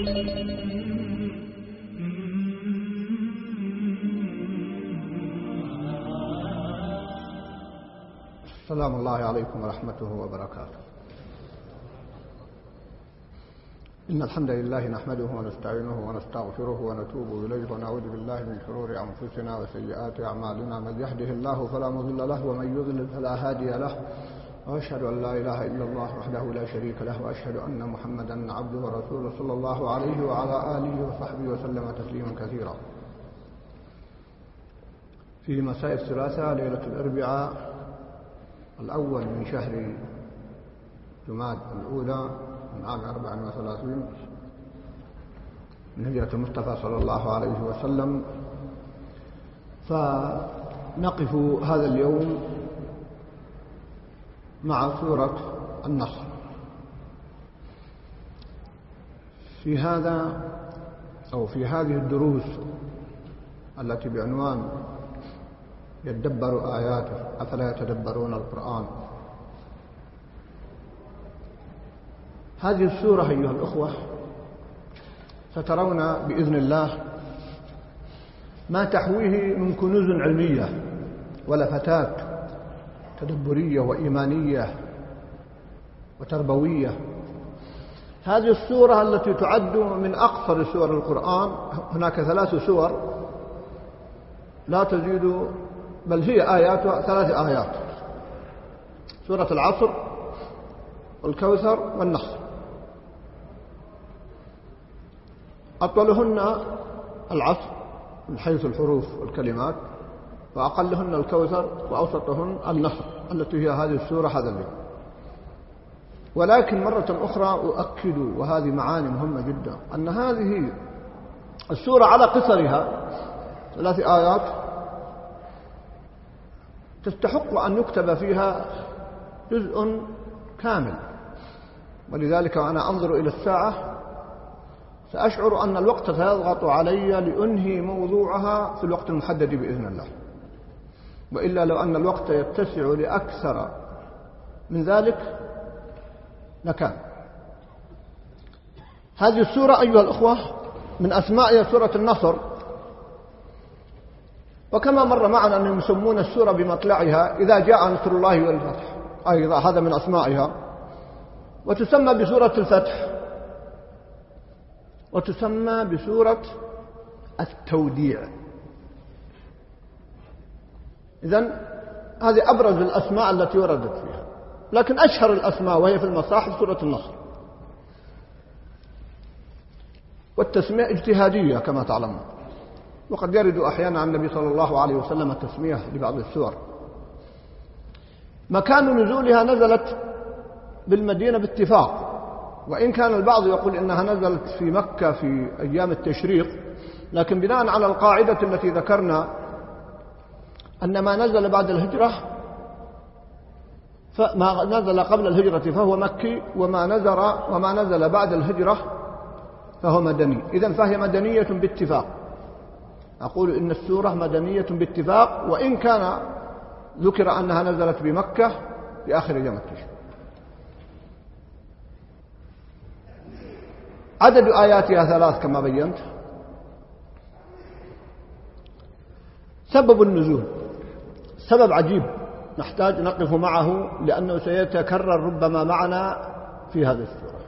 سلام الله عليكم ورحمته وبركاته. إن الحمد لله نحمده ونستعينه ونستغفره ونتوب إليه ونعوذ بالله من شرور أنفسنا وسيئات أعمالنا. من يهده الله فلا مضل له ومن يضلل فلا هادي له، وأشهد أن لا إله إلا الله وحده لا شريك له، وأشهد أن محمدا عبده ورسوله صلى الله عليه وعلى آله وصحبه وسلم تسليما كثيرا. في مساء الثلاثاء ليلة الأربعاء الأول من شهر جماد الأولى من عام 34 من هجرة المصطفى صلى الله عليه وسلم، فنقف هذا اليوم مع سورة النصر. في هذه الدروس التي بعنوان يدبر آياته أفلا يتدبرون القرآن، هذه السورة أيها الأخوة سترون بإذن الله ما تحويه من كنوز علمية ولفتات تدبرية وإيمانية وتربوية. هذه السورة التي تعد من أقصر سور القرآن، هناك 3 سور لا تزيد، بل هي آياتها 3 آيات: سورة العصر والكوثر والنصر. أطولهن العصر من حيث الحروف والكلمات، وأقلهن الكوثر، وأوسطهن النصر التي هي هذه السورة هذا اليوم. ولكن مرة أخرى أؤكد، وهذه معاني مهمة جدا، أن هذه السورة على قصرها 3 آيات تستحق أن يكتب فيها جزء كامل. ولذلك وأنا أنظر إلى الساعة سأشعر أن الوقت سيضغط علي لأنهي موضوعها في الوقت المحدد بإذن الله، وإلا لو أن الوقت يتسع لأكثر من ذلك لكان. هذه السورة أيها الأخوة من أسمائها سورة النصر، وكما مر معنا أنهم يسمون السورة بمطلعها إذا جاء نصر الله والفتح، أيضا هذا من أسمائها. وتسمى بسورة الفتح، وتسمى بسورة التوديع. إذن هذه أبرز الأسماء التي وردت فيها، لكن أشهر الأسماء وهي في المصاحف سورة النصر. والتسمية اجتهادية كما تعلمون، وقد يرد أحيانا عن النبي صلى الله عليه وسلم التسمية لبعض السور. مكان نزولها نزلت بالمدينة باتفاق، وإن كان البعض يقول إنها نزلت في مكة في أيام التشريق، لكن بناء على القاعدة التي ذكرنا أن ما نزل بعد الهجرة، فما نزل قبل الهجرة فهو مكي، وما نزل بعد الهجرة فهو مدني. إذن فهي مدنية باتفاق. أقول إن السورة مدنية باتفاق، وإن كان ذكر أنها نزلت بمكة في آخر أيام التشريق. عدد آياتها 3 كما بينت. سبب النزول سبب عجيب نحتاج نقف معه، لأنه سيتكرر ربما معنا في هذه السورة.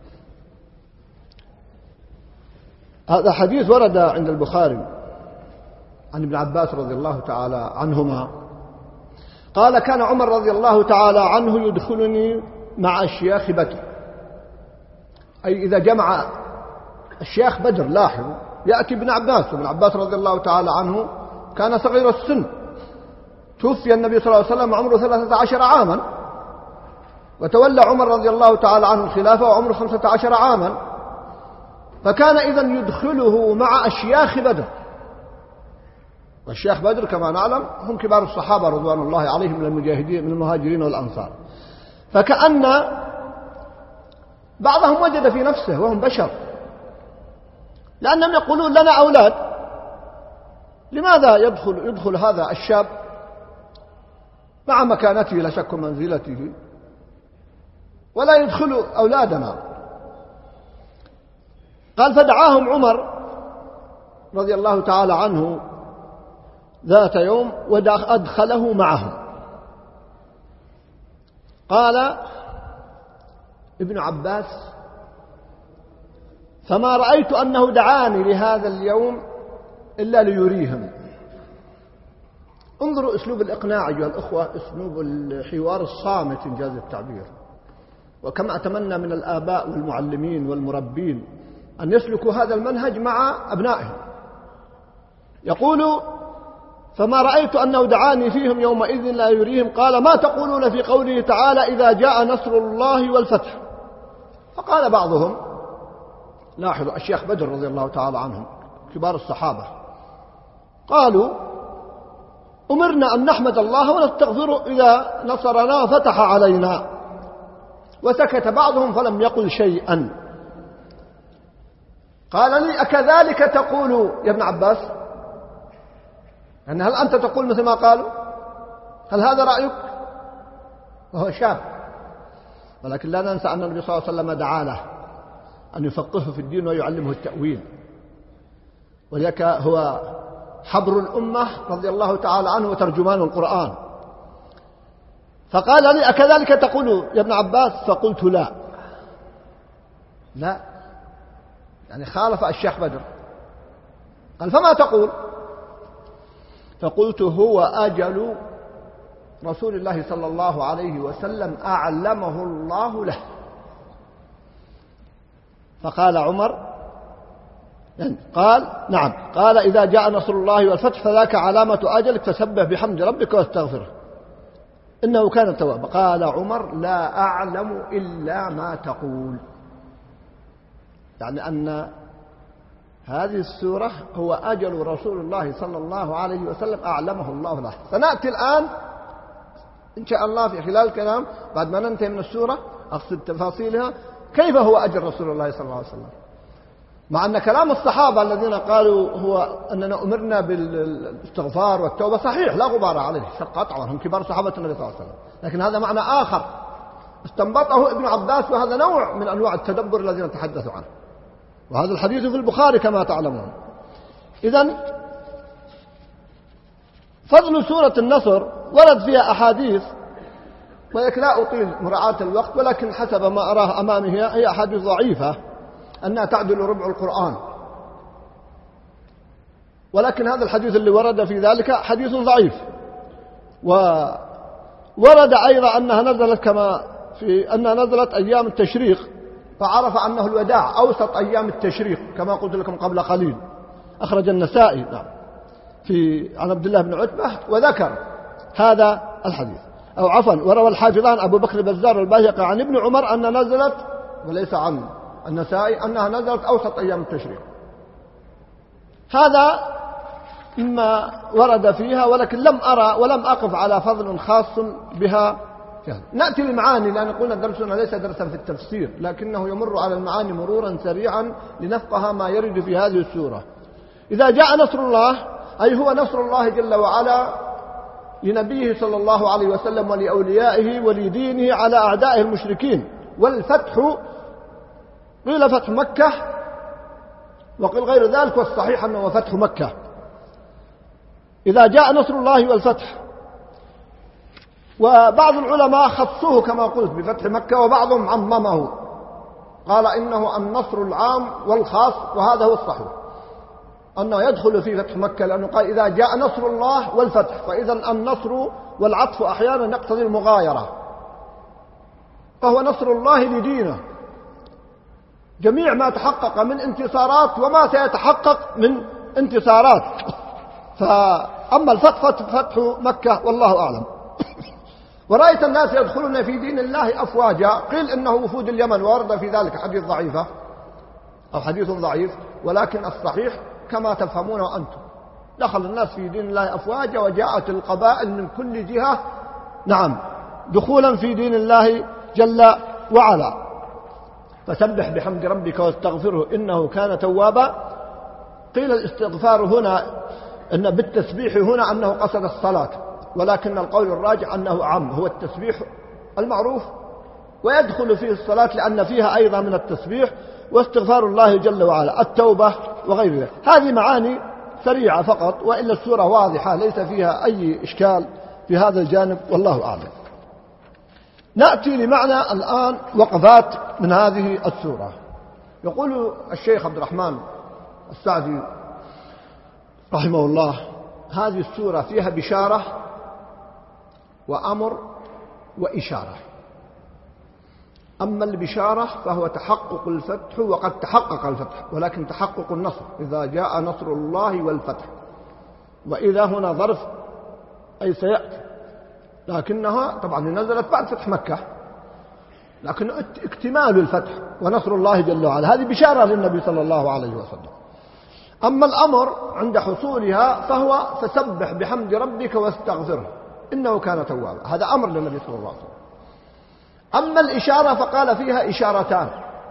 هذا حديث ورد عند البخاري عن ابن عباس رضي الله تعالى عنهما قال: كان عمر رضي الله تعالى عنه يدخلني مع الشياخ بدر، أي إذا جمع الشيخ بدر. لاحظوا، يأتي ابن عباس، وابن عباس رضي الله تعالى عنه كان صغير السن، توفي النبي صلى الله عليه وسلم عمره 13 عاما، وتولى عمر رضي الله تعالى عنه الخلافة وعمره 15 عاما، فكان إذن يدخله مع أشياخ بدر. والشيخ بدر كما نعلم هم كبار الصحابة رضوان الله عليهم من المجاهدين من المهاجرين والأنصار. فكأن بعضهم وجد في نفسه، وهم بشر، لأنهم يقولون لنا أولاد، لماذا يدخل هذا الشاب مع مكانته لا شك منزلته ولا يدخل أولادنا؟ قال فدعاهم عمر رضي الله تعالى عنه ذات يوم وأدخله معهم. قال ابن عباس فما رأيت أنه دعاني لهذا اليوم إلا ليريهم. انظروا أسلوب الإقناع أيها الأخوة، أسلوب الحوار الصامت إنجاز التعبير. وكما أتمنى من الآباء والمعلمين والمربين أن يسلكوا هذا المنهج مع أبنائهم. يقول فما رأيت أنه دعاني فيهم يومئذ لا يريهم. قال ما تقولون في قوله تعالى إذا جاء نصر الله والفتح؟ فقال بعضهم، لاحظوا الشيخ بدر رضي الله تعالى عنهم كبار الصحابة، قالوا أمرنا أن نحمد الله ونستغفره إذا نصرنا وفتح علينا. وسكت بعضهم فلم يقل شيئا. قال لي أكذلك تقول يا ابن عباس؟ يعني هل أنت تقول مثل ما قالوا؟ هل هذا رأيك؟ وهو شاب، ولكن لا ننسى أن النبي صلى الله عليه وسلم دعا له أن يفقهه في الدين ويعلمه التأويل، ولذلك هو حبر الأمة رضي الله تعالى عنه وترجمان القرآن. فقال لي أكذلك تقول يا ابن عباس؟ فقلت لا يعني خالف الشيخ بدر. قال فما تقول؟ فقلت هو أجل رسول الله صلى الله عليه وسلم أعلمه الله له. فقال عمر قال نعم. قال إذا جاء نصر الله والفتح فذاك علامة أجلك فسبح بحمد ربك واستغفره إنه كان توابا. قال عمر لا أعلم إلا ما تقول، يعني أن هذه السورة هو أجل رسول الله صلى الله عليه وسلم أعلمه الله له. سنأتي الآن إن شاء الله في خلال الكلام بعد ما ننتهي من السورة أقصد تفاصيلها كيف هو أجل رسول الله صلى الله عليه وسلم، مع أن كلام الصحابة الذين قالوا هو أننا أمرنا بالاستغفار والتوبة صحيح لا غبار عليه قطعا، هم كبار صحابة النبي صلى الله عليه وسلم، لكن هذا معنى آخر استنبطه ابن عباس، وهذا نوع من أنواع التدبر الذين تحدثوا عنه، وهذا الحديث في البخاري كما تعلمون. إذن فضل سورة النصر ورد فيها أحاديث، ولا أطيل مراعاة الوقت، ولكن حسب ما أراه أمامي هي أحاديث ضعيفة أنها تعدل ربع القرآن، ولكن هذا الحديث اللي ورد في ذلك حديث ضعيف. وورد أيضا أنها نزلت كما في أنها نزلت أيام التشريق، فعرف أنه الوداع أوسط أيام التشريق كما قلت لكم قبل قليل. أخرج النسائي عن عبد الله بن عتبة وذكر هذا الحديث، أو عفوا وروى الحافظان أبو بكر البزار والبيهقي عن ابن عمر أن نزلت، وليس عن النسائي، أنها نزلت أوسط أيام التشريق. هذا مما ورد فيها، ولكن لم أرى ولم أقف على فضل خاص بها. نأتي للمعاني، لأن قلنا درسنا ليس درسا في التفسير، لكنه يمر على المعاني مرورا سريعا لنفقه ما يرد في هذه السورة. إذا جاء نصر الله أي هو نصر الله جل وعلا لنبيه صلى الله عليه وسلم ولأوليائه ولدينه على أعدائه المشركين. والفتح قيل فتح مكة وقيل غير ذلك، والصحيح أنه فتح مكة. إذا جاء نصر الله والفتح، وبعض العلماء خصوه كما قلت بفتح مكة، وبعضهم عممه قال إنه النصر العام والخاص، وهذا هو الصحيح أنه يدخل في فتح مكة، لأنه قال إذا جاء نصر الله والفتح، فإذا النصر والعطف أحيانا يقتضي المغايرة، فهو نصر الله لدينه، جميع ما تحقق من انتصارات وما سيتحقق من انتصارات. فأما الفتح فتح مكة والله أعلم. ورأيت الناس يدخلون في دين الله أفواجا، قيل إنه وفود اليمن، وورد في ذلك حديث ضعيفة أو حديث ضعيف، ولكن الصحيح كما تفهمون أنتم، دخل الناس في دين الله أفواجا، وجاءت القبائل من كل جهة دخولا في دين الله جل وعلا. فسبح بحمد ربك واستغفره إنه كان توابا. قيل الاستغفار هنا إن بالتسبيح هنا أنه قصد الصلاة، ولكن القول الراجع أنه عام، هو التسبيح المعروف ويدخل فيه الصلاة لأن فيها أيضا من التسبيح واستغفار الله جل وعلا، التوبة وغير ذلك. هذه معاني سريعة فقط، وإلا السورة واضحة ليس فيها أي إشكال في هذا الجانب، والله أعلم. نأتي لمعنى الآن وقفات من هذه السورة. يقول الشيخ عبد الرحمن السعدي رحمه الله: هذه السورة فيها بشارة وأمر وإشارة. أما البشارة فهو تحقق الفتح، وقد تحقق الفتح، ولكن تحقق النصر إذا جاء نصر الله والفتح، وإذا هنا ظرف أي سيأتي، لكنها طبعا نزلت بعد فتح مكة، لكن اكتمال الفتح ونصر الله جل وعلا، هذه بشارة للنبي صلى الله عليه وسلم. أما الأمر عند حصولها فهو: فسبح بحمد ربك واستغفره إنه كان توابا، هذا أمر للنبي صلى الله عليه وسلم. أما الإشارة فقال فيها إشارتان،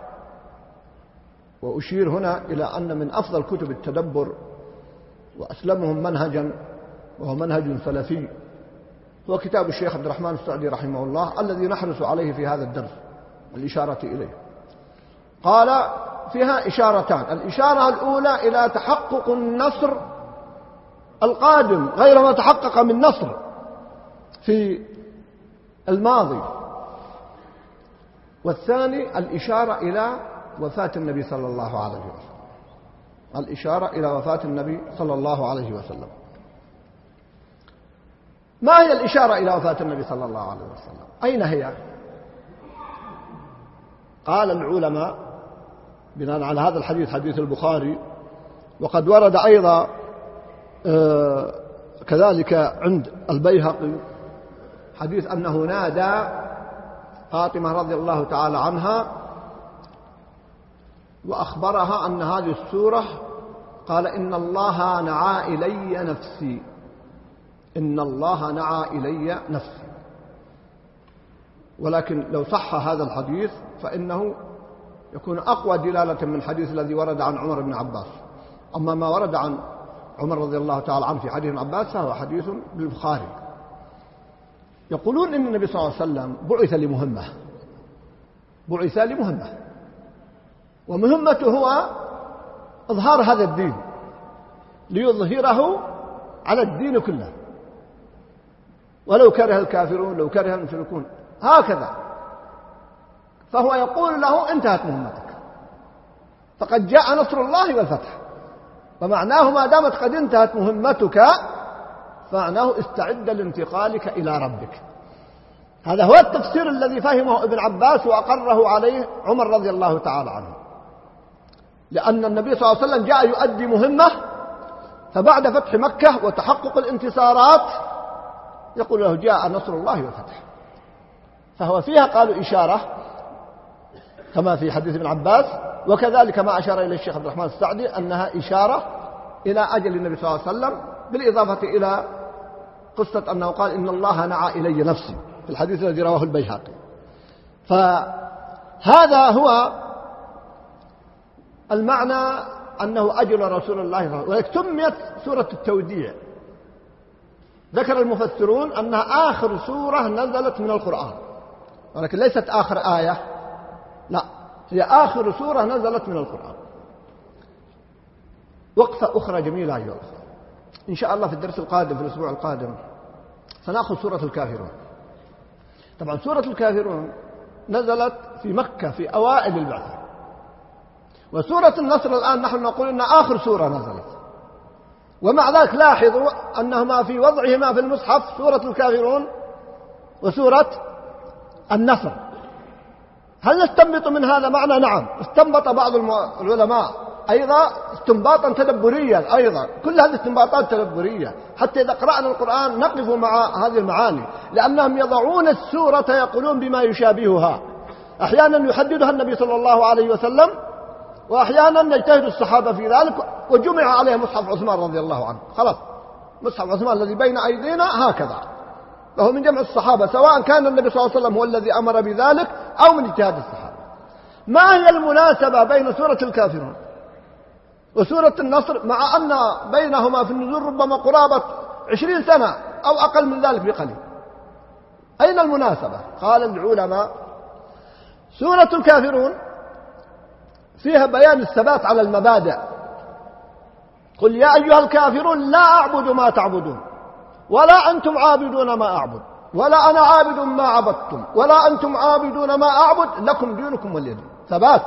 وأشير هنا إلى أن من أفضل كتب التدبر وأسلمهم منهجا وهو منهج سلفي هو كتاب الشيخ عبد الرحمن السعدي رحمه الله الذي نحرص عليه في هذا الدرس، الإشارة إليه. قال فيها إشارتان: الإشارة الأولى إلى تحقق النصر القادم غير ما تحقق من نصر في الماضي، والثاني الإشارة إلى وفاة النبي صلى الله عليه وسلم، الإشارة إلى وفاة النبي صلى الله عليه وسلم. ما هي الإشارة إلى وفاة النبي صلى الله عليه وسلم؟ أين هي؟ قال العلماء بناء على هذا الحديث، حديث البخاري، وقد ورد أيضا كذلك عند البيهقي حديث أنه نادى فاطمة رضي الله تعالى عنها وأخبرها أن هذه السورة، قال: إن الله نعى إلي نفسي، إن الله نعى إلي نفسي. ولكن لو صح هذا الحديث فإنه يكون أقوى دلالة من الحديث الذي ورد عن عمر بن عباس. أما ما ورد عن عمر رضي الله تعالى عنه في حديث ابن عباس فهو حديث بالبخاري. يقولون إن النبي صلى الله عليه وسلم بعث لمهمة، ومهمته هو إظهار هذا الدين، ليظهره على الدين كله ولو كره الكافرون، لو كره المشركون، هكذا. فهو يقول له: انتهت مهمتك، فقد جاء نصر الله والفتح. ومعناه ما دامت قد انتهت مهمتك فمعناه استعد لانتقالك إلى ربك. هذا هو التفسير الذي فهمه ابن عباس وأقره عليه عمر رضي الله تعالى عنه، لأن النبي صلى الله عليه وسلم جاء يؤدي مهمة، فبعد فتح مكة وتحقق الانتصارات يقول له: جاء نصر الله والفتح. فهو فيها قالوا إشارة كما في حديث ابن عباس، وكذلك ما أشار إليه الشيخ عبد الرحمن السعدي أنها إشارة إلى أجل النبي صلى الله عليه وسلم، بالإضافة إلى قصة أنه قال: إن الله نعى إلي نفسي في الحديث الذي رواه البيهقي. فهذا هو المعنى، أنه أجل رسول الله صلى الله عليه وسلم. ولكن سميت سورة التوديع. ذكر المفسرون أنها آخر سورة نزلت من القرآن، ولكن ليست آخر آية، لا، هي آخر سورة نزلت من القرآن. وقفة أخرى جميلة أيها الأخوة، إن شاء الله في الدرس القادم، في الأسبوع القادم، سنأخذ سورة الكافرون. طبعا سورة الكافرون نزلت في مكة في أوائل البعثة، وسورة النصر الآن نحن نقول إنها آخر سورة نزلت. ومع ذلك لاحظوا أنهما في وضعهما في المصحف سورة الكافرون وسورة النصر. هل نستنبط من هذا معنى؟ نعم، استنبط بعض العلماء أيضا استنباطا تدبريا، أيضا كل هذه استنباطات تدبرية، حتى إذا قرأنا القرآن نقف مع هذه المعاني، لأنهم يضعون السورة يقولون بما يشابهها. أحيانا يحددها النبي صلى الله عليه وسلم، وأحيانا يجتهد الصحابة في ذلك، وجمع عليه مصحف عثمان رضي الله عنه. خلاص، مصحف عثمان الذي بين أيدينا هكذا، وهو من جمع الصحابة، سواء كان النبي صلى الله عليه وسلم هو الذي أمر بذلك أو من اجتهاد الصحابة. ما هي المناسبة بين سورة الكافرون وسورة النصر، مع أن بينهما في النزول ربما قرابة 20 سنة أو أقل من ذلك بقليل؟ أين المناسبة؟ قال العلماء: سورة الكافرون فيها بيان الثبات على المبادئ. قل يا أيها الكافرون لا أعبد ما تعبدون ولا أنتم عابدون ما أعبد ولا أنا عابد ما عبدتم ولا أنتم عابدون ما أعبد لكم دينكم ولي دين. ثبات.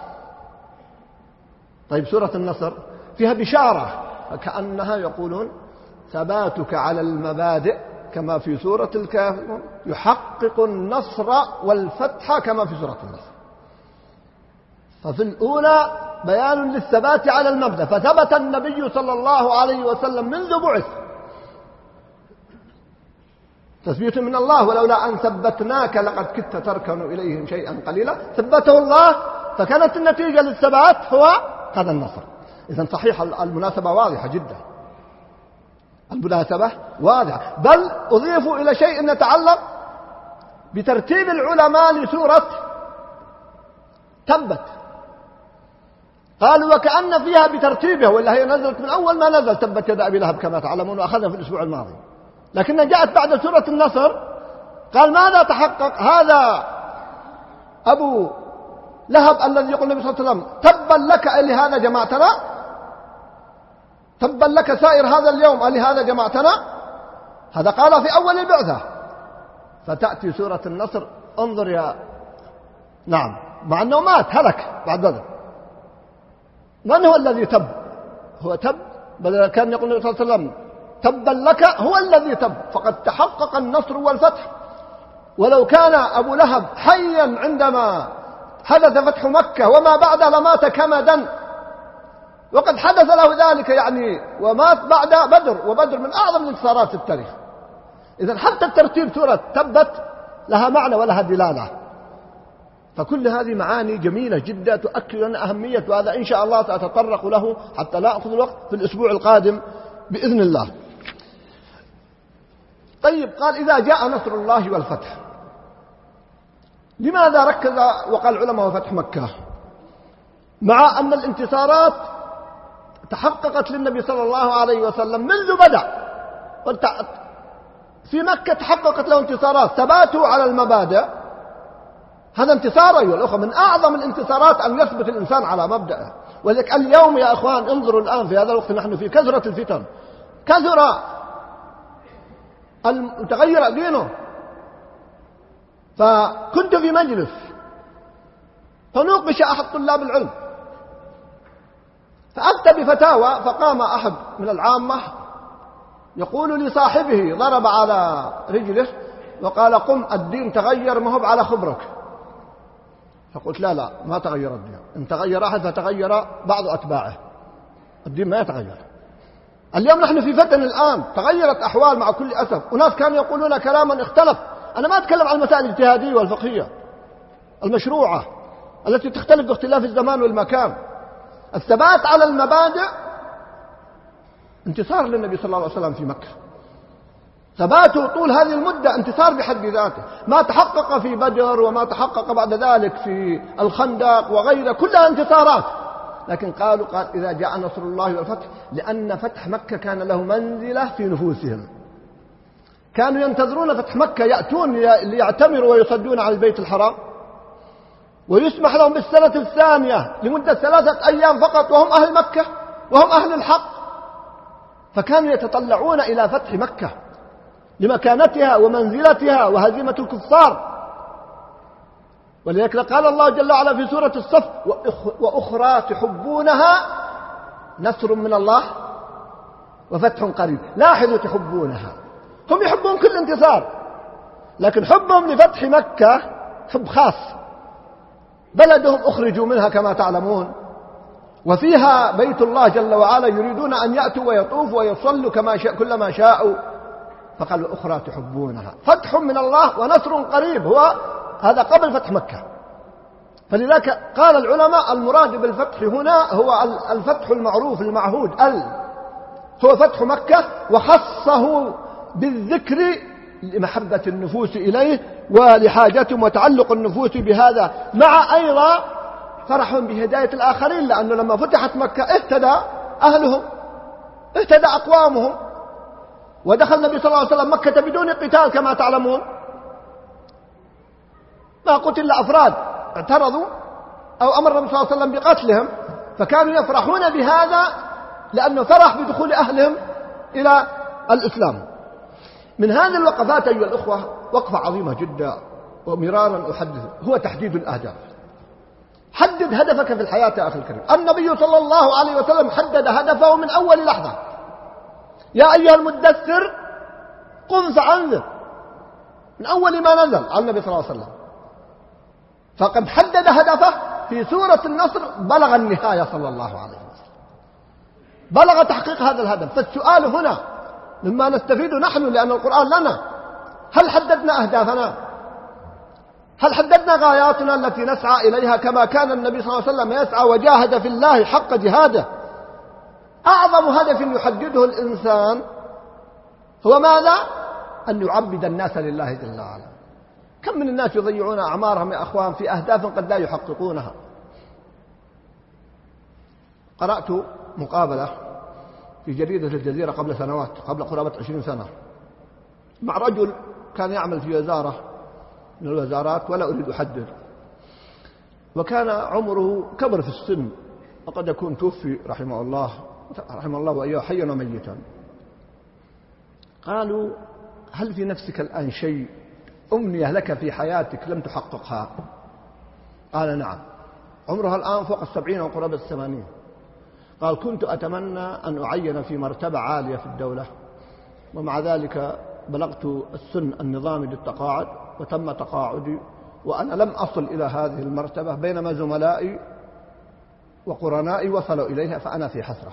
طيب سورة النصر فيها بشارة، فكأنها يقولون ثباتك على المبادئ كما في سورة الكافرون يحقق النصر والفتح كما في سورة النصر. ففي الأولى بيان للثبات على المبدأ، فثبت النبي صلى الله عليه وسلم منذ بعث، تثبيت من الله، ولولا أن ثبتناك لقد كدت تركن إليهم شيئا قليلا، ثبته الله، فكانت النتيجة للثبات هو هذا النصر. إذن صحيح المناسبة واضحة جدا، المناسبة واضحة، بل أضيفوا إلى شيء يتعلق بترتيب العلماء لسورة تبت. قالوا وكأن فيها بترتيبها، ولا هي نزلت من أول ما نزل تبت يد أبي لهب كما تعلمون، وأخذها في الأسبوع الماضي، لكنها جاءت بعد سورة النصر. قال ماذا تحقق؟ هذا أبو لهب الذي يقول النبي صلى الله عليه وسلم تبا لك ألهذا جمعتنا، تبا لك سائر هذا اليوم ألهذا جمعتنا. هذا قال في أول البعثة. فتأتي سورة النصر، انظر يا نعم، مع أنه مات هلك بعد بدر، من هو الذي تب؟ هو تب، بل كان يقول النبي صلى الله عليه وسلم تبا لك، هو الذي تب، فقد تحقق النصر والفتح. ولو كان أبو لهب حيا عندما حدث فتح مكة وما بعد لمات كمدا، وقد حدث له ذلك يعني، ومات بعد بدر، وبدر من أعظم الانتصارات في التاريخ. إذن حتى الترتيب سورة تبت لها معنى ولها دلالة. فكل هذه معاني جميلة جدا تؤكد لنا أهمية، وهذا إن شاء الله سأتطرق له حتى لا أخذ الوقت في الأسبوع القادم بإذن الله. طيب قال إذا جاء نصر الله والفتح، لماذا ركز وقال العلماء وفتح مكة، مع أن الانتصارات تحققت للنبي صلى الله عليه وسلم منذ بدأ في مكة، تحققت له انتصارات، ثباته على المبادئ، هذا انتصار أيها الأخوة، من أعظم الانتصارات أن يثبت الإنسان على مبدأه. ولذلك اليوم يا أخوان انظروا الآن في هذا الوقت نحن في كثرة الفتن، كثر تغير دينه. فكنت في مجلس فنوقش أحد طلاب العلم، فأفتى بفتاوى، فقام أحد من العامة يقول لصاحبه، ضرب على رجله وقال قم الدين تغير، ما هو على خبرك. فقلت لا ما تغير الدين، إن تغير أحد فتغير بعض أتباعه، الدين ما يتغير. اليوم نحن في فتن الآن، تغيرت أحوال مع كل أسف، وناس كانوا يقولون كلاما اختلف. أنا ما أتكلم عن المسائل الاجتهادية والفقهية المشروعة التي تختلف باختلاف الزمان والمكان. الثبات على المبادئ انتصار للنبي صلى الله عليه وسلم في مكة، ثباته طول هذه المدة انتصار بحد ذاته. ما تحقق في بدر وما تحقق بعد ذلك في الخندق وغيره كلها انتصارات. لكن قال إذا جاء نصر الله والفتح، لأن فتح مكة كان له منزلة في نفوسهم، كانوا ينتظرون فتح مكة، يأتون ليعتمروا ويصدون على البيت الحرام، ويسمح لهم بالسنة الثانية لمدة 3 أيام فقط، وهم أهل مكة وهم أهل الحق، فكانوا يتطلعون إلى فتح مكة لمكانتها ومنزلتها وهزيمة الكفار. ولذلك قال الله جل وعلا في سورة الصف وأخرى تحبونها نصر من الله وفتح قريب. لاحظوا تحبونها، هم يحبون كل انتصار، لكن حبهم لفتح مكة حب خاص، بلدهم أخرجوا منها كما تعلمون، وفيها بيت الله جل وعلا، يريدون أن يأتوا ويطوفوا ويصلوا كلما شاءوا. فقال وأخرى تحبونها، فتح من الله ونصر قريب، هو هذا قبل فتح مكة. فلذلك قال العلماء المراد بالفتح هنا هو الفتح المعروف المعهود، هو فتح مكة، وخصه بالذكر لمحبة النفوس إليه ولحاجتهم وتعلق النفوس بهذا، مع أيضا فرحهم بهداية الآخرين، لأنه لما فتحت مكة اهتدى أهلهم، اهتدى أقوامهم، ودخل النبي صلى الله عليه وسلم مكة بدون قتال كما تعلمون، ما قتل أفراد، اعترضوا أو أمر النبي صلى الله عليه وسلم بقتلهم، فكانوا يفرحون بهذا لأنه فرح بدخول أهلهم إلى الإسلام. من هذه الوقفات أيها الأخوة وقفة عظيمة جدا ومرارا أحدث، هو تحديد الأهداف. حدد هدفك في الحياة يا أخي الكريم. النبي صلى الله عليه وسلم حدد هدفه من أول لحظة: يا أيها المدثر قم فأنذر، من أول ما نزل على النبي صلى الله عليه وسلم. فقد حدد هدفه في سورة النصر، بلغ النهاية صلى الله عليه وسلم، بلغ تحقيق هذا الهدف. فالسؤال هنا مما نستفيد نحن لأن القرآن لنا: هل حددنا أهدافنا؟ هل حددنا غاياتنا التي نسعى إليها كما كان النبي صلى الله عليه وسلم يسعى وجاهد في الله حق جهاده؟ أعظم هدف يحدده الإنسان هو ماذا؟ أن يعبد الناس لله جل وعلا. كم من الناس يضيعون أعمارهم يا أخوان في أهداف قد لا يحققونها. قرأت مقابلة في جريدة الجزيرة قبل سنوات، قبل قرابة 20 سنة، مع رجل كان يعمل في وزارة من الوزارات ولا أريد أحدد، وكان عمره كبر في السن وقد يكون توفي رحمه الله وإياه حيا وميتا. قالوا: هل في نفسك الآن شيء أمنية لك في حياتك لم تحققها؟ قال: نعم. عمرها الآن فوق 70 وقرابة 80. قال: كنت أتمنى أن أعين في مرتبة عالية في الدولة، ومع ذلك بلغت السن النظامي للتقاعد وتم تقاعدي وأنا لم أصل إلى هذه المرتبة، بينما زملائي وقرنائي وصلوا إليها، فأنا في حسرة.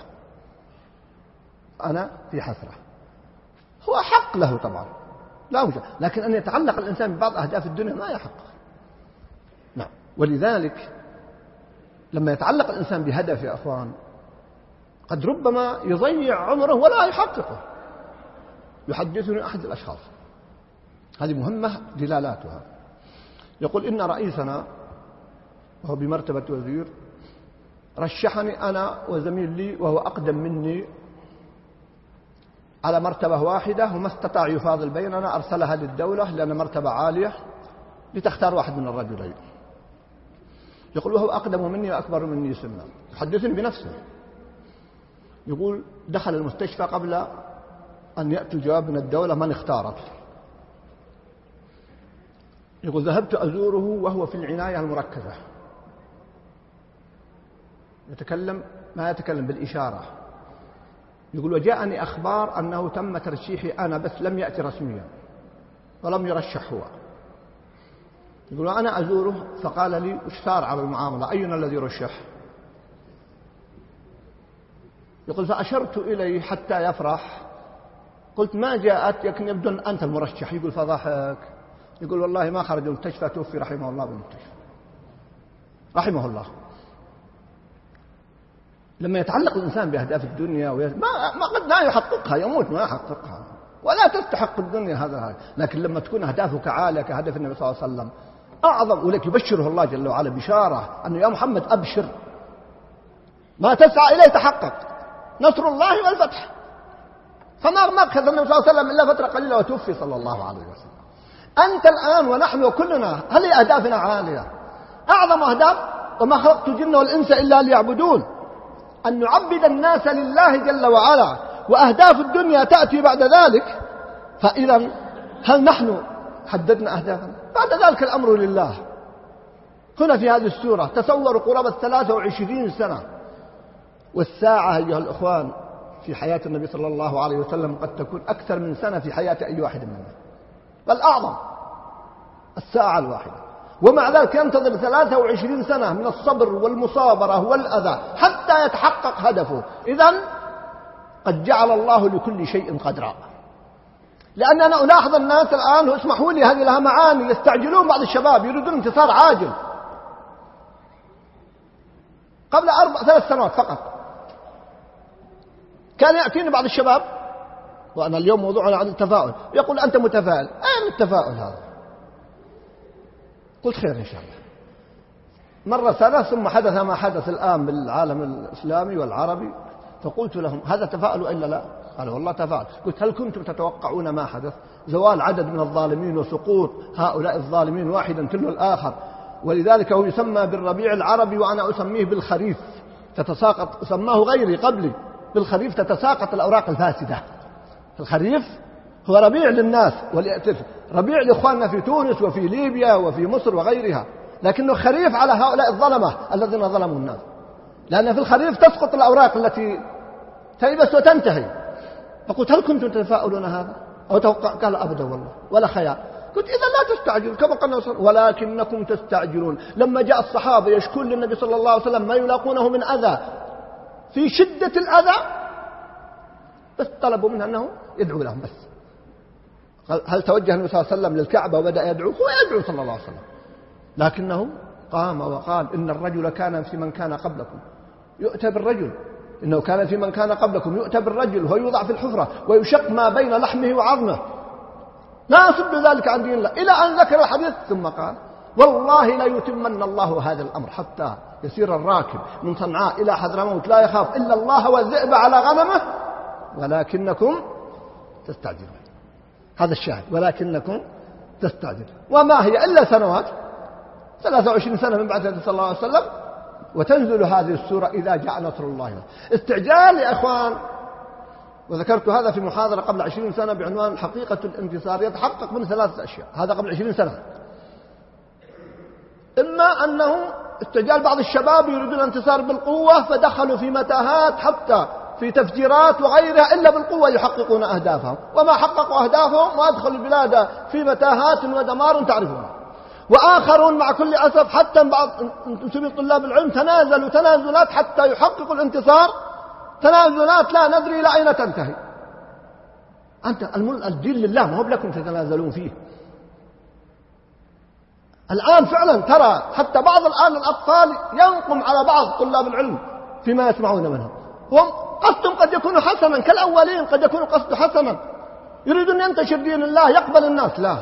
أنا في حسرة. هو حق له طبعا، لا مشكلة، لكن أن يتعلق الإنسان ببعض أهداف الدنيا ما يحقق. نعم. ولذلك لما يتعلق الإنسان بهدف يا أخوان قد ربما يضيع عمره ولا يحققه. يحدثني أحد الأشخاص، هذه مهمة دلالاتها، يقول: إن رئيسنا وهو بمرتبة وزير رشحني أنا وزميل لي وهو أقدم مني على مرتبة واحدة، وما استطاع يفاضل بيننا، أرسلها للدولة لأن مرتبة عالية لتختار واحد من الرجلين. يقول: وهو أقدم مني وأكبر مني سنا. يحدثني بنفسه، يقول: دخل المستشفى قبل أن يأتي الجواب من الدولة من اختارت. يقول: ذهبت أزوره وهو في العناية المركزة، يتكلم ما يتكلم بالإشارة. يقول: وجاءني أخبار أنه تم ترشيحي أنا بس لم يأتي رسميا ولم يرشح هو. يقول: أنا أزوره فقال لي: وش صار على المعاملة؟ أين الذي رشح؟ يقول: فأشرت إليه حتى يفرح، قلت: ما جاءت، لكن يبدو أن أنت المرشح. يقول: فضحك. يقول: والله ما خرج المستشفى، توفي رحمه الله بالمستشفى، رحمه الله. لما يتعلق الإنسان بأهداف الدنيا ما قد لا يحققها، يموت ما يحققها، ولا تستحق الدنيا هذا. لكن لما تكون أهدافك عالية كهدف النبي صلى الله عليه وسلم أعظم، ولك يبشره الله جل وعلا بشارة أنه يا محمد أبشر، ما تسعى إليه تحقق، نصر الله والفتح. فما مكث النبي صلى الله عليه وسلم إلا فترة قليلة وتوفي صلى الله عليه وسلم. أنت الآن ونحن وكلنا هل هي أهدافنا عالية؟ أعظم أهداف: وما خلقت الجن والإنس إلا ليعبدون، أن نعبد الناس لله جل وعلا، وأهداف الدنيا تأتي بعد ذلك. فإذا هل نحن حددنا أهدافنا؟ بعد ذلك الأمر لله. هنا في هذه السورة تصوروا قرابة 23 سنة، والساعة أيها الأخوان في حياة النبي صلى الله عليه وسلم قد تكون أكثر من سنة في حياة أي واحد منا، بل أعظم، الساعة الواحدة. ومع ذلك ينتظر 23 سنة من الصبر والمصابرة والأذى حتى يتحقق هدفه. إذن قد جعل الله لكل شيء قدرا. لأن أنا ألاحظ الناس الآن، واسمحوا لي هذه لها معاني، يستعجلون، بعض الشباب يريدون انتصار عاجل. قبل 3 سنوات فقط كان يأتيني بعض الشباب، وأنا اليوم موضوعنا عن التفاؤل، يقول: أنت متفائل. أين التفاؤل هذا؟ قلت: خير إن شاء الله. مر سنة ثم حدث ما حدث الآن بالعالم الإسلامي والعربي، فقلت لهم: هذا تفاؤل إلا لا؟ قالوا: والله تفاؤل. قلت: هل كنتم تتوقعون ما حدث؟ زوال عدد من الظالمين وسقوط هؤلاء الظالمين واحدا تلو الآخر، ولذلك هو يسمى بالربيع العربي، وأنا أسميه بالخريف. تتساقط، سماه غيري قبلي بالخريف، تتساقط الأوراق الفاسدة. الخريف هو ربيع للناس، ربيع لإخواننا في تونس وفي ليبيا وفي مصر وغيرها، لكنه خريف على هؤلاء الظلمة الذين ظلموا الناس، لأن في الخريف تسقط الأوراق التي تيبس وتنتهي. فقلت هل كنتم تتفاؤلون هذا أو توقع؟ قال أبدا والله ولا خيال. قلت إذا لا تستعجلوا كما قلنا، ولكنكم تستعجلون. لما جاء الصحابة يشكون للنبي صلى الله عليه وسلم ما يلاقونه من أذى في شدة الأذى، بس طلبوا منه أنه يدعو لهم بس. هل توجه النبي صلى الله عليه وسلم للكعبة وبدأ يدعو؟ هو يدعو صلى الله عليه وسلم، لكنه قام وقال إن الرجل كان في من كان قبلكم يؤتى بالرجل، إنه كان في من كان قبلكم يؤتى بالرجل ويوضع في الحفرة ويشق ما بين لحمه وعظمه، لا يصد ذلك عن دين الله، إلى أن ذكر الحديث ثم قال والله لا يتمن الله هذا الأمر حتى يسير الراكب من صنعاء إلى حضرموت لا يخاف إلا الله والذئب على غنمه ولكنكم تستعجلون. هذا الشاهد، ولكنكم تستعجلون. وما هي إلا سنوات، 23 سنة من بعد النبي صلى الله عليه وسلم، وتنزل هذه السورة إذا جاء نصر الله. استعجال يا إخوان، وذكرت هذا في محاضرة قبل 20 سنة بعنوان حقيقة الانتصار يتحقق من 3 أشياء، هذا قبل 20 سنة. إما أنه استعجال بعض الشباب يريدون الانتصار بالقوة فدخلوا في متاهات حتى في تفجيرات وغيرها إلا بالقوة يحققون أهدافهم، وما حققوا أهدافهم وأدخلوا البلاد في متاهات ودمار تعرفونه. وآخرون مع كل أسف حتى بعض طلاب العلم تنازلوا تنازلات حتى يحققوا الانتصار، تنازلات لا ندري إلى أين تنتهي. أنت الدين لله، ما هو لكم تتنازلون فيه. الآن فعلا ترى حتى بعض الآن الأطفال ينقم على بعض طلاب العلم فيما يسمعون منهم، وقصدهم قد يكون حسنا كالأولين، قد يكون قصد حسنا، يريدون أن ينتشر دين الله يقبل الناس، لا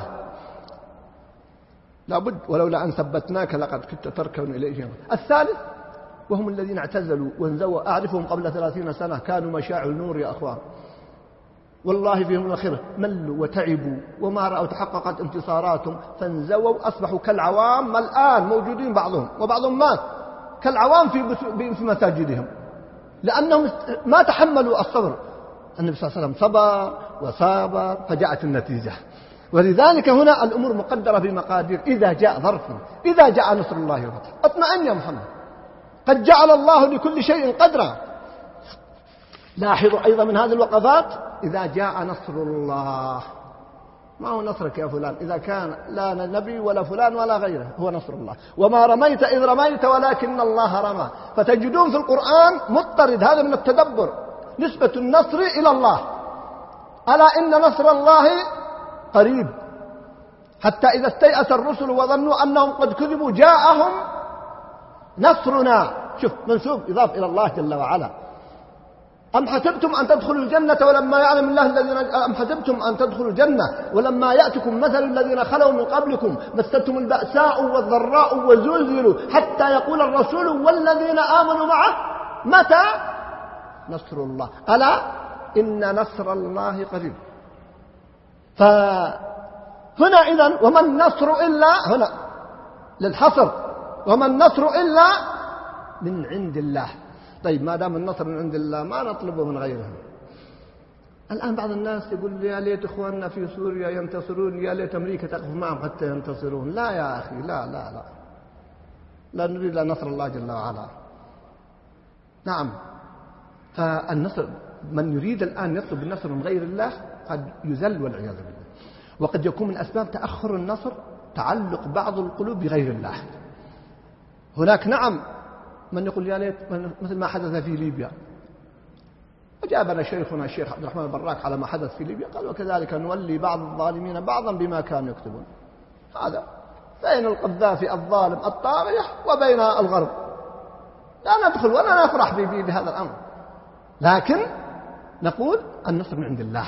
لابد ولولا أن ثبتناك لقد كنت تركن إليهم. الثالث وهم الذين اعتزلوا وانزووا، أعرفهم قبل 30 سنة كانوا مشاعل نور يا أخوان، والله فيهم الأخير ملوا وتعبوا وما رأوا تحققت انتصاراتهم فانزووا، أصبحوا كالعوام. الآن موجودين بعضهم وبعضهم مات كالعوام في مساجدهم، لأنهم ما تحملوا الصبر. النبي صلى الله عليه وسلم صبر وصابر فجاءت النتيجة. ولذلك هنا الأمور مقدرة بمقادير، إذا جاء ظرف، إذا جاء نصر الله والفتح، اطمئن يا محمد، قد جعل الله لكل شيء قدرا. لاحظوا أيضا من هذه الوقفات إذا جاء نصر الله، ما هو نصرك يا فلان، إذا كان لا نبي ولا فلان ولا غيره، هو نصر الله. وما رميت إذ رميت ولكن الله رمى. فتجدون في القرآن مضطرد، هذا من التدبر، نسبة النصر إلى الله. ألا إن نصر الله قريب، حتى إذا استيأس الرسل وظنوا أنهم قد كذبوا جاءهم نصرنا. شوف منسوب يضاف إلى الله جل وعلا. أم حسبتم أن تدخلوا الجنة ولما يعلم الله الذين، أم حسبتم أن تدخلوا الجنة ولما يأتكم مثل الذين خلوا من قبلكم مستهم البأساء والضراء وزلزلوا حتى يقول الرسول والذين آمنوا معه متى نصر الله، ألا إن نصر الله قريب. فهنا إذن وما النصر إلا، هنا للحصر، وما النصر إلا من عند الله. طيب ما دام النصر من عند الله ما نطلبه من غيره. الآن بعض الناس يقول يا ليت إخواننا في سوريا ينتصرون، يا ليت أمريكا تقف معهم حتى ينتصرون. لا يا أخي، لا لا لا، لا نريد إلا نصر الله جل وعلا. نعم، فالنصر من يريد الآن يطلب النصر من غير الله قد يذل والعياذ بالله. وقد يكون من أسباب تأخر النصر تعلق بعض القلوب بغير الله. هناك نعم من يقول يا ليت مثل ما حدث في ليبيا، أجابنا شيخنا الشيخ عبد الرحمن البراك على ما حدث في ليبيا، قال وكذلك نولي بعض الظالمين بعضا بما كانوا يكتبون. هذا بين القذافي الظالم الطاغية وبين الغرب، لا ندخل ولا نفرح بهذا الأمر، لكن نقول النصر من عند الله.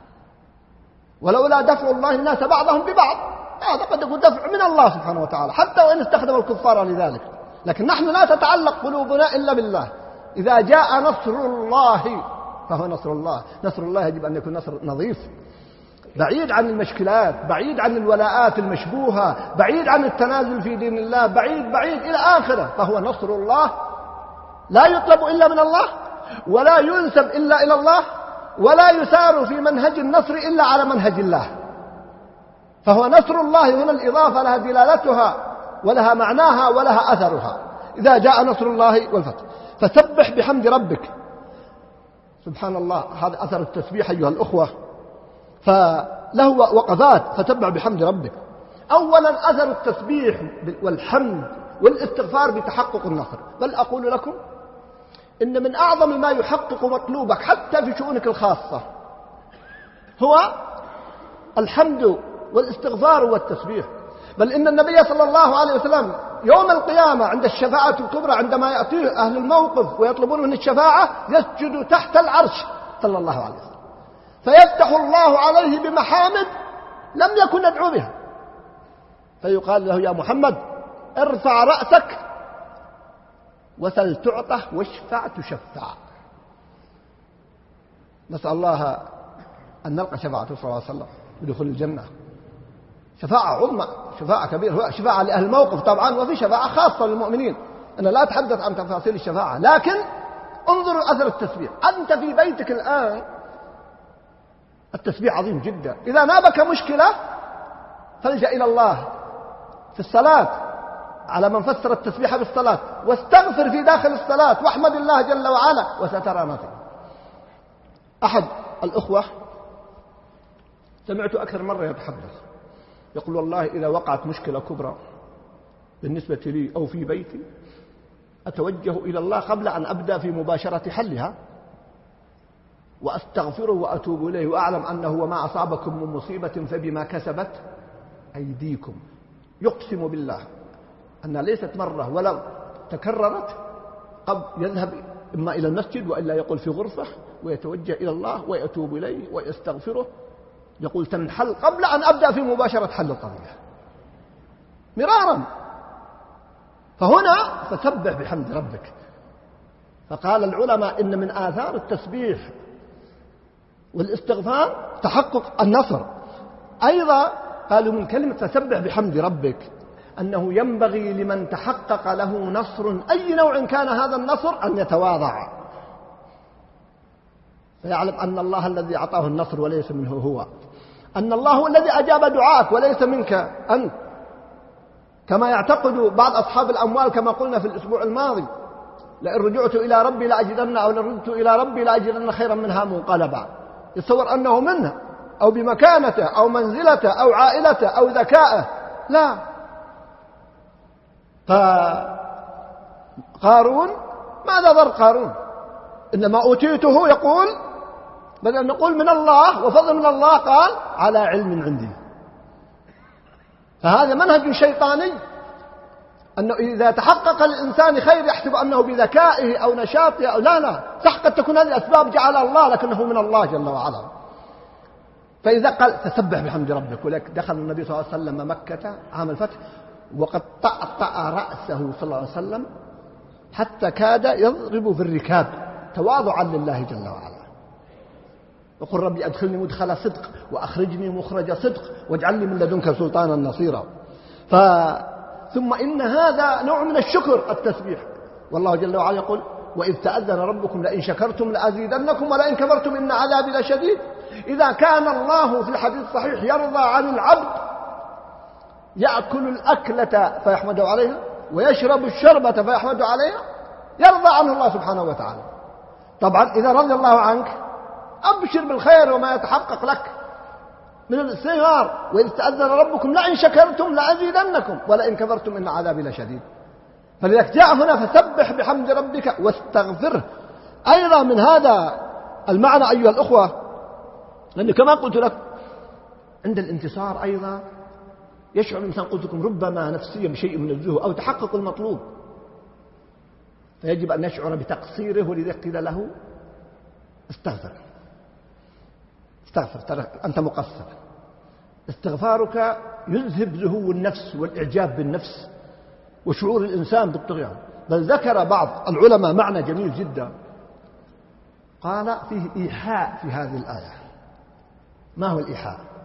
ولولا دفع الله الناس بعضهم ببعض، هذا قد يكون دفع من الله سبحانه وتعالى حتى وإن استخدم الكفار لذلك، لكن نحن لا تتعلق قلوبنا إلا بالله. إذا جاء نصر الله فهو نصر الله. نصر الله يجب أن يكون نصر نظيف، بعيد عن المشكلات، بعيد عن الولاءات المشبوهة، بعيد عن التنازل في دين الله، بعيد إلى آخره. فهو نصر الله لا يطلب إلا من الله، ولا ينسب إلا إلى الله، ولا يسار في منهج النصر إلا على منهج الله. فهو نصر الله هنا الإضافة لها دلالتها ولها معناها ولها أثرها إذا جاء نصر الله والفتح. فسبح بحمد ربك. سبحان الله، هذا أثر التسبيح أيها الأخوة، فله وقفات. فسبح بحمد ربك. أولا أثر التسبيح والحمد والاستغفار بتحقق النصر. بل أقول لكم إن من أعظم ما يحقق مطلوبك حتى في شؤونك الخاصة هو الحمد والاستغفار والتسبيح. بل إن النبي صلى الله عليه وسلم يوم القيامة عند الشفاعة الكبرى عندما يأتيه أهل الموقف ويطلبون منه الشفاعة يسجد تحت العرش صلى الله عليه وسلم، فيفتح الله عليه بمحامد لم يكن يدعو بها، فيقال له: يا محمد ارفع رأسك وسل تعطه واشفع تشفع. نسأل الله أن نلقى شفاعته صلى الله عليه وسلم بدخول الجنة. شفاعة عظمى، شفاعة كبيرة، شفاعة لأهل الموقف طبعا، وفي شفاعة خاصة للمؤمنين. أنا لا أتحدث عن تفاصيل الشفاعة، لكن انظروا أثر التسبيح. أنت في بيتك الآن التسبيح عظيم جدا. إذا نابك مشكلة فالجأ إلى الله في الصلاة على من فسر التسبيح بالصلاة، واستغفر في داخل الصلاة واحمد الله جل وعلا وسترى نصر. أحد الأخوة سمعت أكثر مرة يتحدث يقول: والله إذا وقعت مشكلة كبرى بالنسبة لي أو في بيتي أتوجه إلى الله قبل أن أبدأ في مباشرة حلها، وأستغفره وأتوب إليه، وأعلم أنه وما أصابكم من مصيبة فبما كسبت أيديكم. يقسم بالله أن ليست مرة ولا تكررت قد يذهب إما إلى المسجد وإلا يقول في غرفة ويتوجه إلى الله ويتوب إليه ويستغفره، يقول تنحل قبل أن أبدأ في مباشرة حل القضية مرارا. فهنا فسبح بحمد ربك. فقال العلماء إن من آثار التسبيح والاستغفار تحقق النصر. أيضا قالوا من كلمة فسبح بحمد ربك أنه ينبغي لمن تحقق له نصر أي نوع كان هذا النصر أن يتواضع، فيعلم أن الله الذي أعطاه النصر وليس منه هو، أن الله هو الذي أجاب دعاءك وليس منك أنت، كما يعتقد بعض أصحاب الأموال كما قلنا في الأسبوع الماضي: لئن رجعت إلى ربي لأجدن، أو لئن رجعت إلى ربي لأجدن خيرا منها منقلبا. يتصور أنه منه أو بمكانته أو منزلته أو عائلته أو ذكائه، لا. فقارون ماذا ضر قارون؟ إنما أوتيته يقول بدل أن نقول من الله وفضل من الله قال على علم عندي. فهذا منهج شيطاني، أنه إذا تحقق الإنسان خير يحسب أنه بذكائه أو نشاطه أو لا صح، قد تكون هذه الأسباب جعلها الله لكنه من الله جل وعلا. فإذا قال فسبح بحمد ربك، ولك دخل النبي صلى الله عليه وسلم مكة عام الفتح وقد طأطأ رأسه صلى الله عليه وسلم حتى كاد يضرب في الركاب تواضعا لله جل وعلا، وقل ربي أدخلني مدخل صدق وأخرجني مخرج صدق واجعل لي من لدنك سلطانا نصيرا. ثم إن هذا نوع من الشكر التسبيح، والله جل وعلا يقول: وإذ تأذن ربكم لئن شكرتم لأزيدنكم ولئن كفرتم إن عذابي لشديد. إذا كان الله في الحديث الصحيح يرضى عن العبد يأكل الأكلة فيحمد عليها ويشرب الشربة فيحمد عليها، يرضى عنه الله سبحانه وتعالى. طبعا إذا رضي الله عنك أبشر بالخير وما يتحقق لك من الاستغفار: وإذ تأذن ربكم لئن شكرتم لأزيدنكم ولئن كفرتم إن عذابي لشديد. فلذلك جاء هنا فسبح بحمد ربك واستغفره. أيضا من هذا المعنى أيها الأخوة، لأن كما قلت لك عند الانتصار أيضا يشعر الإنسان، قلت لكم، ربما نفسيا بشيء من الزهو أو تحقق المطلوب، فيجب أن يشعر بتقصيره، ولذلك قيل له استغفر ترى أنت مقصر. استغفارك يذهب زهو النفس والإعجاب بالنفس وشعور الإنسان بالطغيان. بل ذكر بعض العلماء معنى جميل جدا، قال فيه إيحاء في هذه الآية. ما هو الإيحاء؟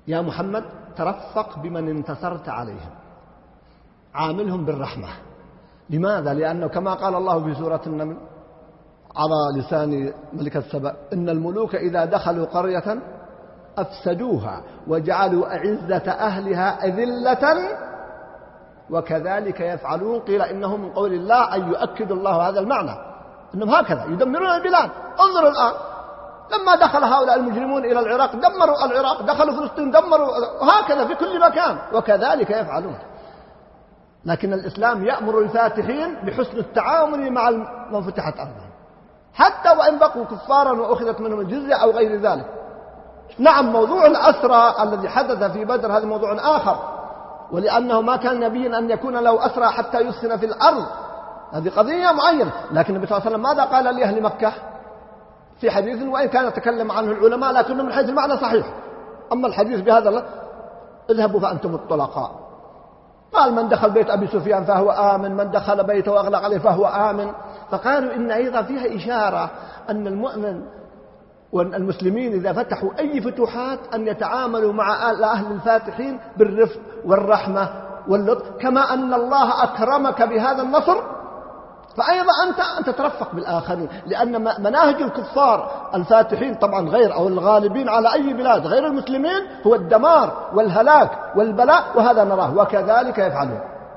يا محمد ترفق بمن انتصرت عليهم، عاملهم بالرحمة. لماذا؟ لأنه كما قال الله في سورة النمل على لسان ملكة سبأ: إن الملوك إذا دخلوا قرية أفسدوها وجعلوا أعزة أهلها أذلة وكذلك يفعلون. قيل إنه من قول الله أن يؤكد الله هذا المعنى، إنهم هكذا يدمرون البلاد. انظروا الآن لما دخل هؤلاء المجرمون إلى العراق دمروا العراق، دخلوا فلسطين دمروا، وهكذا في كل مكان وكذلك يفعلون. لكن الإسلام يأمر الفاتحين بحسن التعامل مع من فتحت أرضهم، حتى وإن بقوا كفارا وأخذت منهم الجزية أو غير ذلك. نعم، موضوع الأسرى الذي حدث في بدر هذا موضوع آخر، ولأنه ما كان نبيا أن يكون له أسرى حتى يسخن في الأرض، هذه قضية معينة. لكن النبي صلى الله عليه وسلم ماذا قال لأهل مكة في حديث وإن كان يتكلم عنه العلماء لكنه من حيث المعنى صحيح؟ أما الحديث بهذا لا، اذهبوا فأنتم الطلقاء. قال: من دخل بيت أبي سفيان فهو آمن، من دخل بيته وأغلق عليه فهو آمن. فقالوا إن أيضا فيها إشارة أن المؤمن والمسلمين إذا فتحوا أي فتوحات أن يتعاملوا مع أهل الفاتحين بالرفق والرحمة واللطف، كما أن الله أكرمك بهذا النصر فأيضا أنت تترفق بالآخرين. لأن مناهج الكفار الفاتحين طبعا غير، أو الغالبين على أي بلاد غير المسلمين، هو الدمار والهلاك والبلاء، وهذا نراه وكذلك يفعلون.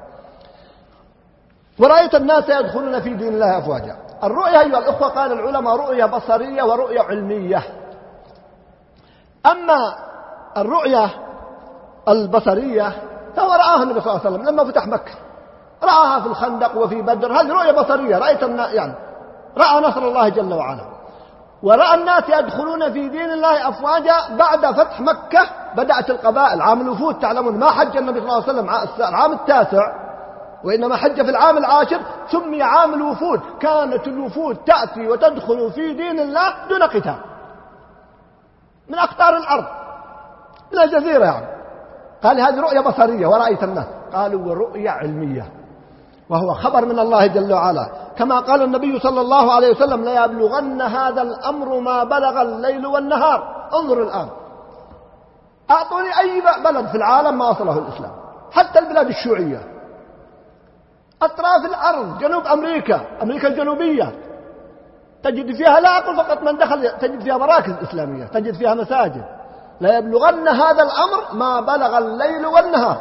ورأيت الناس يدخلون في دين الله أفواجا. الرؤية أيها الأخوة قال العلماء رؤية بصرية ورؤية علمية. أما الرؤية البصرية فهو رآها النبي صلى الله عليه وسلم لما فتح مكة، رآها في الخندق وفي بدر، هذه رؤية بصرية. رأيت يعني رأى نصر الله جل وعلا. ورأى الناس يدخلون في دين الله أفواجا. بعد فتح مكة بدأت القبائل، عام الوفود تعلمون، ما حج النبي صلى الله عليه وسلم العام التاسع وإنما حج في العام العاشر، سمي عام الوفود. كانت الوفود تأتي وتدخل في دين الله دون قتال من أقطار الأرض، من الجزيرة يعني. قال هذه رؤية بصرية ورأيت الناس. قالوا ورؤية علمية، وهو خبر من الله جل وعلا، كما قال النبي صلى الله عليه وسلم: لا يبلغن هذا الأمر ما بلغ الليل والنهار. انظروا الآن، أعطوني أي بلد في العالم ما وصله الإسلام، حتى البلاد الشيوعية، أطراف الأرض، جنوب أمريكا الجنوبية، تجد فيها لا أقول فقط من دخل، تجد فيها مراكز إسلامية، تجد فيها مساجد. لا يبلغن هذا الأمر ما بلغ الليل والنهار،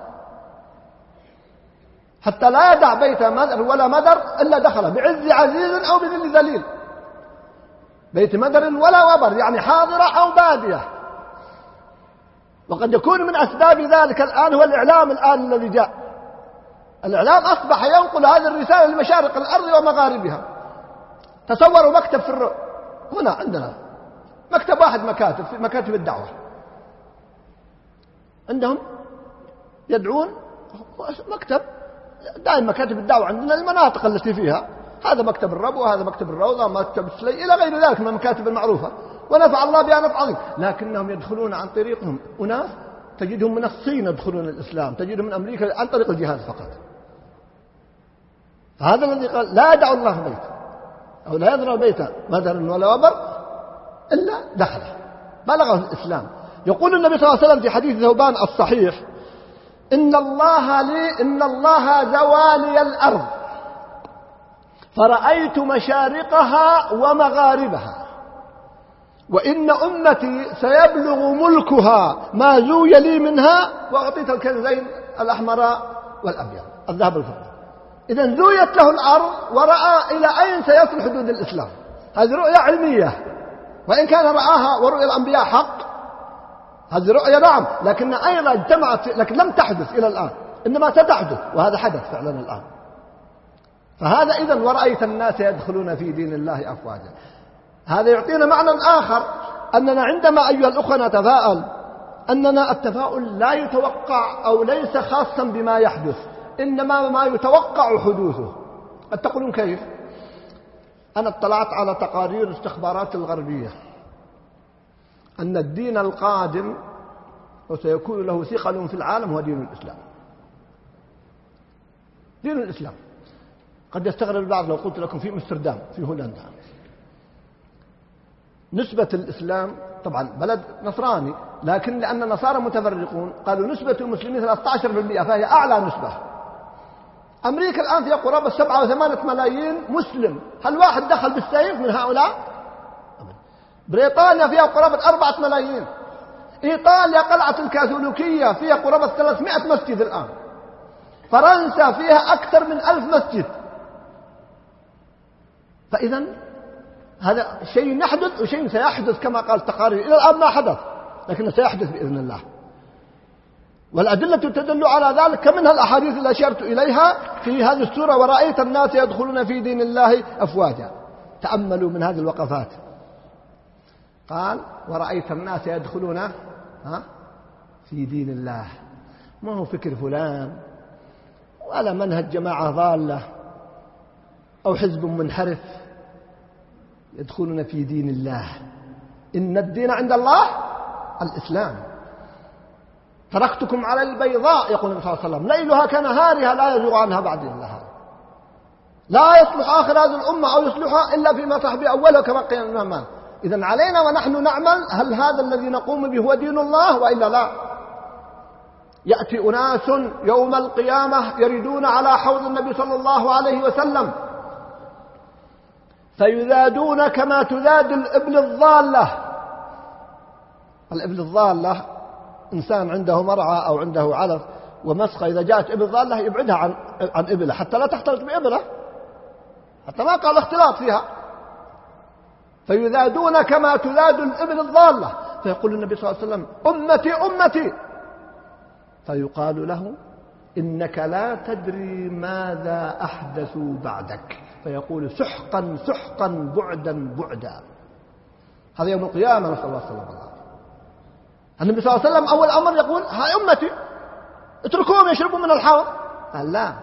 حتى لا يدع بيت مدر ولا مدر إلا دخله، بعز عزيز أو بذل ذليل. بيت مدر ولا وبر، يعني حاضرة أو بادية. وقد يكون من أسباب ذلك الآن هو الإعلام الآن الذي جاء. الإعلام أصبح ينقل هذه الرسالة لمشارق الأرض ومغاربها. تصوروا مكتب في هنا عندنا مكتب واحد، مكاتب في مكاتب الدعوة عندهم يدعون مكتب، دائما مكاتب الدعوة عندنا المناطق التي فيها، هذا مكتب الربو، هذا مكتب الروضة، مكتب السلي، إلى غير ذلك من المكاتب المعروفة، ونفع الله بها نفع عظيم. لكنهم يدخلون عن طريقهم أناس تجدهم من الصين يدخلون الإسلام، تجدهم من أمريكا عن طريق الجهاد فقط. هذا الذي قال لا يدع الله بيت أو لا يذرع بيتا مدر ولا وبر إلا دخله، بلغه الإسلام. يقول النبي صلى الله عليه وسلم في حديث ثوبان الصحيح: إن الله زوالي الأرض فرأيت مشارقها ومغاربها، وإن أمتي سيبلغ ملكها ما زوي لي منها، وأعطيت الكنزين الأحمر والأبيض، الذهب والفضة. إذن زويت له الأرض ورأى إلى أين سيصل حدود الإسلام. هذه رؤية علمية، وإن كان رآها ورؤيا الأنبياء حق، هذه رؤية نعم، لكن أيضا اجتمعت، لكن لم تحدث إلى الآن، إنما ستحدث، وهذا حدث فعلا الآن. فهذا إذن ورأيت الناس يدخلون في دين الله أفواجا. هذا يعطينا معنى آخر، أننا عندما أيها الأخوة نتفاءل، أننا التفاؤل لا يتوقع أو ليس خاصا بما يحدث، إنما ما يتوقع حدوثه. قد تقولون كيف؟ أنا اطلعت على تقارير الاستخبارات الغربية أن الدين القادم وسيكون له ثقل في العالم هو دين الإسلام. دين الإسلام. قد يستغرب البعض لو قلت لكم في أمستردام في هولندا نسبة الإسلام طبعا بلد نصراني، لكن لأن النصارى متفرقون قالوا نسبة المسلمين 13%، فهي أعلى نسبة. أمريكا الآن فيها قرابة 7 و8 ملايين مسلم، هل واحد دخل بالسيف من هؤلاء؟ بريطانيا فيها قرابة 4 ملايين. إيطاليا قلعة الكاثوليكية فيها قرابة 300 مسجد الآن. فرنسا فيها أكثر من 1000 مسجد. فإذا هذا شيء يحدث وشيء سيحدث كما قال التقارير. إلى الآن ما حدث، لكنه سيحدث بإذن الله. والأدلة تدل على ذلك، كمنها الأحاديث التي أشرت إليها في هذه السورة: ورأيت الناس يدخلون في دين الله أفواجا. تأملوا من هذه الوقفات. قال ورأيت الناس يدخلون في دين الله، ما هو فكر فلان ولا منهج جماعة ضالة أو حزب منحرف. يدخلون في دين الله. إن الدين عند الله الإسلام. تركتكم على البيضاء، يقول النبي صلى الله عليه وسلم، ليلها كنهارها لا يزيغ عنها بعد النهار. لا يصلح آخر هذه الأمة أو يصلحها إلا فيما صح بأولها، كما قال الإمام مالك. إذن علينا ونحن نعمل، هل هذا الذي نقوم به هو دين الله وإلا لا؟ يأتي أناس يوم القيامة يردون على حوض النبي صلى الله عليه وسلم فيذادون كما تذاد الإبل الضالة. الإبل الضالة إنسان عنده مرعى أو عنده علف ومسقى، إذا جاءت إبل ضالة يبعدها عن إبله حتى لا تختلط بإبله، حتى ما قال اختلاط فيها. فيذادون كما تذاد الإبل الضالة. فيقول النبي صلى الله عليه وسلم: أمتي أمتي. فيقال له: إنك لا تدري ماذا أحدثوا بعدك. فيقول: سحقا سحقا بعدا بعدا. هذا يوم القيامة، نسأل الله السلامة والعافية. النبي صلى الله عليه وسلم أول أمر يقول: هاي أمتي اتركوهم يشربوا من الحوض. قال: لا،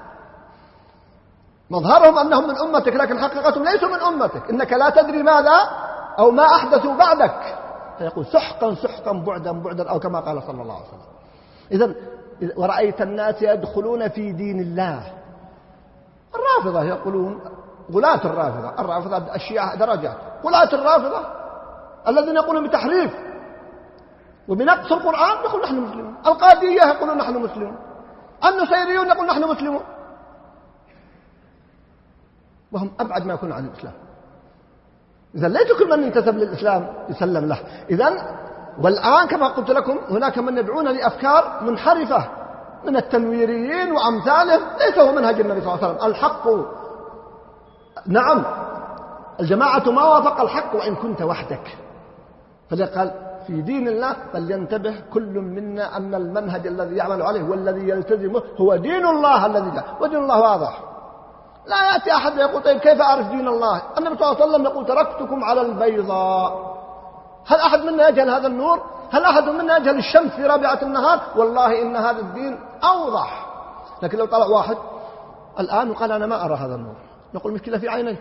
مظهرهم أنهم من أمتك لكن حقيقتهم ليسوا من أمتك. إنك لا تدري ماذا أو ما أحدثوا بعدك. فيقول: سحقا سحقا بعدا بعدا، أو كما قال صلى الله عليه وسلم. إذن ورأيت الناس يدخلون في دين الله. الرافضة يقولون، غلاة الرافضة الشيعة درجات. غلاة الرافضة الذين يقولون بتحريف وبنقص القرآن يقول نحن مسلمون. القادية يقولون نحن مسلمون. النصيريون يقول نحن مسلمون، وهم أبعد ما يكون عن الإسلام. إذن ليس كل من ينتسب للإسلام يسلم له. إذن والآن كما قلت لكم هناك من يدعون لأفكار منحرفة من التنويريين وأمثالهم، ليس هو منهج النبي صلى الله عليه وسلم. الحق نعم، الجماعة ما وافق الحق وإن كنت وحدك. فلقال في دين الله فلينتبه كل منا أن المنهج الذي يعمل عليه والذي يلتزمه هو دين الله الذي جاء، ودين الله واضح. لا يأتي أحد يقول: طيب كيف أعرف دين الله؟ النبي صلى الله عليه وسلم يقول: تركتكم على البيضاء. هل أحد منا يجهل هذا النور؟ هل أحد منا يجهل الشمس في رابعة النهار؟ والله إن هذا الدين أوضح. لكن لو طلع واحد الآن وقال: أنا ما أرى هذا النور، نقول: مشكلة في عينيك.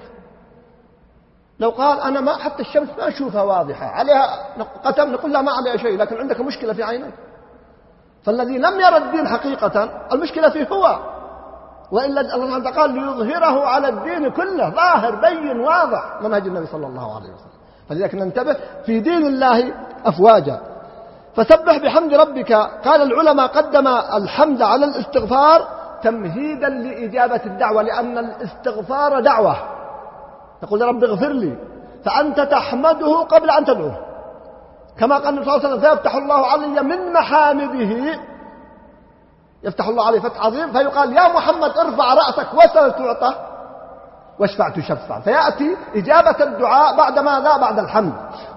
لو قال: أنا ما حتى الشمس ما أشوفها واضحة عليها قتم، نقول: لا ما عليها شيء، لكن عندك مشكلة في عينيك. فالذي لم يرى الدين حقيقة المشكلة فيه هو، وإلا الله قال: ليظهره على الدين كله، ظاهر بين واضح منهج النبي صلى الله عليه وسلم. فلذلك ننتبه في دين الله أفواجا. فسبح بحمد ربك. قال العلماء قدم الحمد على الاستغفار تمهيدا لإجابة الدعوة، لأن الاستغفار دعوة. تقول: رب اغفر لي، فأنت تحمده قبل أن تدعوه، كما قال النبي صلى الله عليه وسلم: فيفتح الله علي من محامده. يفتح الله عليه فتح عظيم فيقال: يا محمد ارفع رأسك وسل تعطى واشفع تشفع. فيأتي إجابة الدعاء بعد ماذا؟ بعد الحمد.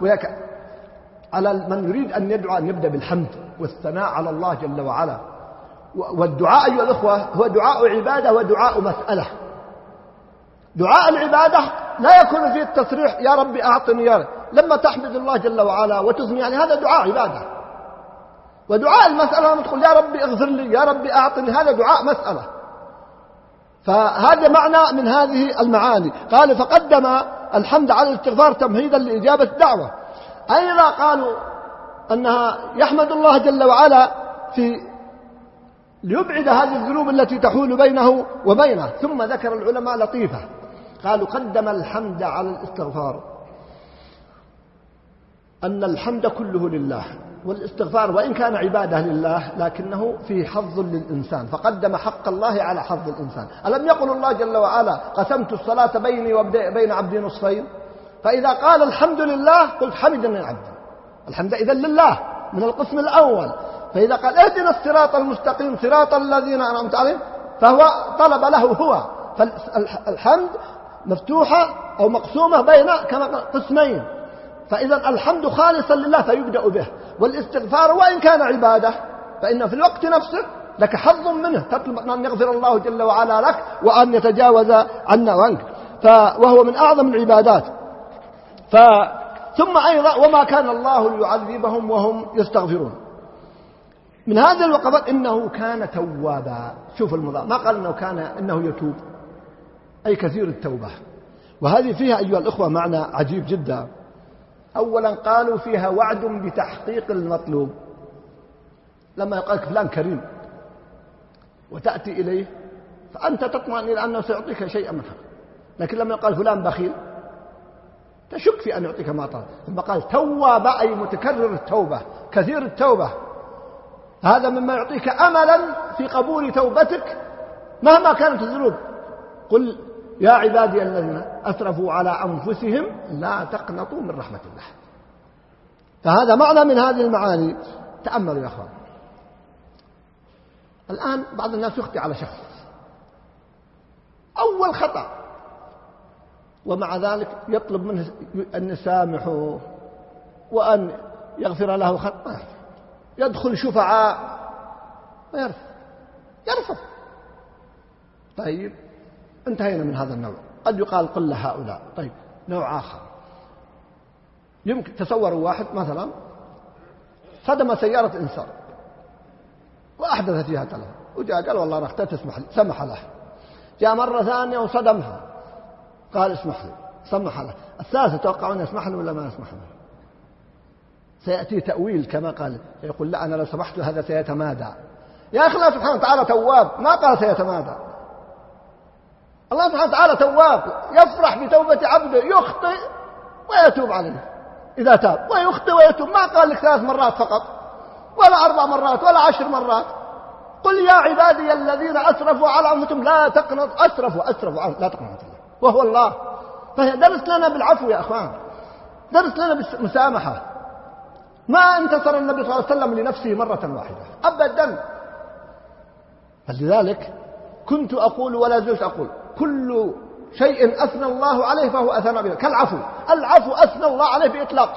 على من يريد أن يدعو أن يبدأ بالحمد والثناء على الله جل وعلا. والدعاء أيها الأخوة هو دعاء عبادة ودعاء مسألة. دعاء العبادة لا يكون فيه التصريح: يا رب أعطني يا رب. لما تحمد الله جل وعلا وتثني يعني هذا دعاء عبادة. ودعاء المسألة لما تقول: يا رب اغفر لي، يا رب أعطني، هذا دعاء مسألة. فهذا معنى من هذه المعاني. قال: فقدم الحمد على الاستغفار تمهيدا لإجابة الدعوة. أيضا قالوا أنها يحمد الله جل وعلا ليبعد هذه الذنوب التي تحول بينه وبينه. ثم ذكر العلماء لطيفة، قالوا: قدم الحمد على الاستغفار أن الحمد كله لله، والاستغفار وإن كان عبادة لله لكنه فيه حظ للإنسان، فقدم حق الله على حظ الإنسان. ألم يقل الله جل وعلا قسمت الصلاة بيني وبين عبدي نصفين؟ فإذا قال الحمد لله قلت حمدني العبد، الحمد إذن لله من القسم الأول. فإذا قال اهدنا الصراط المستقيم صراط الذين أنعمت عليهم فهو طلب له هو، فالحمد مفتوحة أو مقسومة بين كما قسمين، فإذا الحمد خالصا لله فيبدأ به. والاستغفار وإن كان عبادة فإن في الوقت نفسه لك حظ منه، تطلب أن يغفر الله جل وعلا لك وأن يتجاوز عنا وعنك، وهو من أعظم العبادات. ثم أيضا وما كان الله ليعذبهم وهم يستغفرون. من هذه الوقفات إنه كان توابا. شوف المضاف، ما قال إنه يتوب، أي كثير التوبة. وهذه فيها أيها الأخوة معنى عجيب جدا. أولا قالوا فيها وعد بتحقيق المطلوب، لما يقال فلان كريم وتأتي إليه فأنت تطمئن إلى أنه سيعطيك شيئا منها، لكن لما يقال فلان بخيل تشك في أن يعطيك ما طلب. ثم قال تواب أي متكرر التوبة، كثير التوبة، هذا مما يعطيك أملا في قبول توبتك مهما كانت الذنوب. قل يا عبادي الذين أسرفوا على أنفسهم لا تقنطوا من رحمة الله. فهذا معنى من هذه المعاني. تأملوا يا أخوان، الآن بعض الناس يخطئ على شخص أول خطأ، ومع ذلك يطلب منه أن يسامحه وأن يغفر له خطأه، يدخل شفعاء يرفض. طيب انتهينا من هذا النوع. قد يقال قل هؤلاء. طيب نوع آخر، يمكن تصوروا واحد مثلا صدم سيارة إنسان وأحدث فيها تلف، وجاء قال والله أنا اخترت اسمح لي، سمح له. جاء مرة ثانية وصدمها قال اسمح لي، سمح له. الثالثة توقعون يسمح له ولا ما يسمح له؟ سيأتي تأويل كما قال، يقول لا أنا لو سمحت هذا سيتمادى. يا أخي الله سبحانه وتعالى تواب، ما قال سيتمادى. الله سبحانه وتعالى تواب، يفرح بتوبة عبده، يخطئ ويتوب عليه إذا تاب، ويخطئ ويتوب. ما قال لك 3 مرات فقط ولا 4 مرات ولا 10 مرات. قل يا عبادي الذين أسرفوا على أنفسهم لا تقنطوا، أسرفوا لا تقنطوا الله، وهو الله. فهي درس لنا بالعفو يا أخوان، درس لنا بالمسامحة. ما انتصر النبي صلى الله عليه وسلم لنفسه مرة واحدة أبدا. فلذلك كنت أقول ولا زلت أقول كل شيء أثنى الله عليه فهو أثنى به، كالعفو. العفو أثنى الله عليه بإطلاق.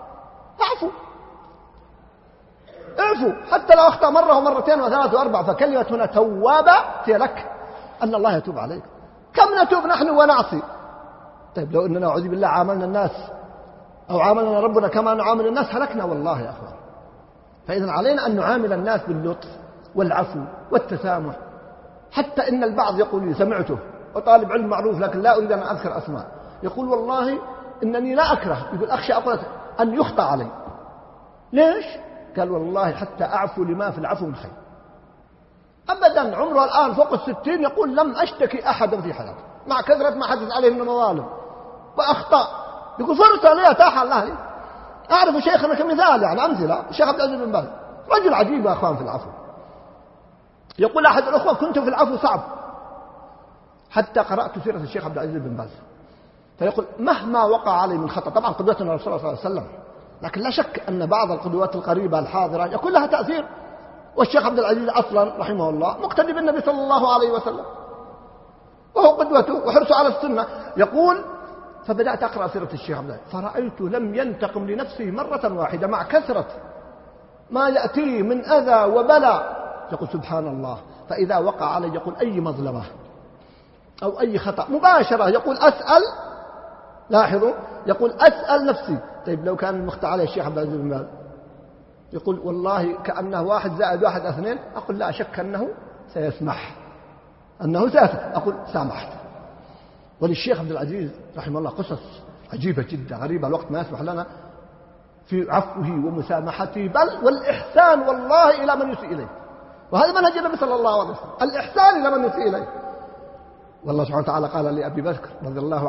اعفو حتى لو أخطأ مرة ومرتين وثلاث وأربع، فكلمة هنا توابة هي لك أن الله يتوب عليك. كم نتوب نحن ونعصي؟ طيب لو أننا أعوذ بالله عاملنا الناس أو عاملنا ربنا كما نعامل الناس هلكنا والله يا أخوان. فإذا علينا أن نعامل الناس باللطف والعفو والتسامح. حتى إن البعض يقول لي سمعته وطالب علم معروف لكن لا أريد أن أذكر أسماء، يقول والله إنني لا أكره، يقول أخشى أقول أن يخطأ علي. ليش؟ قال والله حتى أعفو لما في العفو من خير. أبدا عمره الآن فوق 60 يقول لم أشتكي أحدا في حياتي مع كثرة ما حدث عليه من مظالم وأخطاء. يقول فرصة لي أتاح الله لي. أعرف شيخنا كمثال يعني أمثلة، الشيخ عبد العزيز بن باز رجل عجيب يا أخوان في العفو. يقول أحد الأخوة كنت في العفو صعب حتى قرأت سيرة الشيخ عبد العزيز بن باز، فيقول مهما وقع علي من خطأ، طبعا قدوتنا رسول الله صلى الله عليه وسلم، لكن لا شك أن بعض القدوات القريبة الحاضرة يكون لها تأثير. والشيخ عبد العزيز أصلا رحمه الله مقتدي بالنبي صلى الله عليه وسلم وهو قدوته وحرصه على السنة. يقول فبدأت أقرأ سيرة الشيخ عبد العزيز فرأيته لم ينتقم لنفسه مرة واحدة مع كثرة ما يأتيه من أذى وبلاء. يقول سبحان الله، فإذا وقع علي يقول أي مظلمة أو أي خطأ مباشرة يقول أسأل، لاحظوا يقول أسأل نفسي طيب لو كان المخطئ عليه الشيخ عبد العزيز بن باز، يقول والله كأنه 1 زائد 1 2، أقول لا شك أنه سيسمح، أقول سامحت. وللشيخ عبد العزيز رحمه الله قصص عجيبة جدا غريبة، الوقت ما يسمح لنا في عفوه ومسامحته، بل والإحسان والله إلى من يسيء إليه. وهذا منهج النبي صلى الله عليه وسلم، الإحسان إلى من يسيء إليه. والله سبحانه وتعالى قال لأبي بكر رضي الله عنه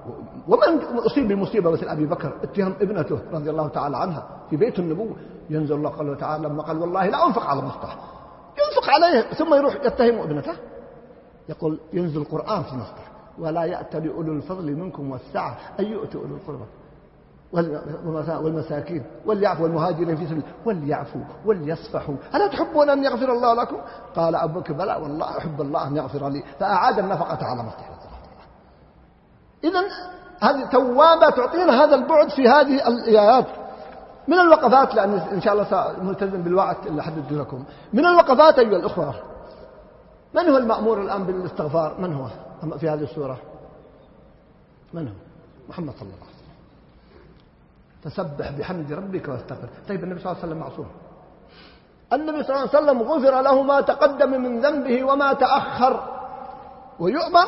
ومن أصيب بمصيبة مثل أبي بكر اتهم ابنته رضي الله تعالى عنها في بيت النبوة، ينزل الله قال تعالى لما قال والله لا أنفق على مصطح، ينفق عليه ثم يروح يتهم ابنته، يقول ينزل القرآن في مصطح ولا يأتل أولو الفضل منكم والسعة أن يؤتوا أولو القربى والمساكين وليعفوا والمهاجرين في سبيل وليعفوا وليصفحوا ألا تحبون أن يغفر الله لكم؟ قال أبو بكر بلى والله أحب الله أن يغفر لي، فأعاد النفقة على مصطح. إذن هذه توابة تعطينا هذا البعد في هذه الآيات. من الوقفات، لأن إن شاء الله سألتزم بالوقت اللي حددت لكم، من الوقفات أيها الأخوة، من هو المأمور الآن بالاستغفار؟ من هو في هذه السورة؟ من هو؟ محمد صلى الله عليه وسلم. فسبح بحمد ربك واستغفر. طيب النبي صلى الله عليه وسلم معصوم، النبي صلى الله عليه وسلم غفر له ما تقدم من ذنبه وما تأخر، ويؤمر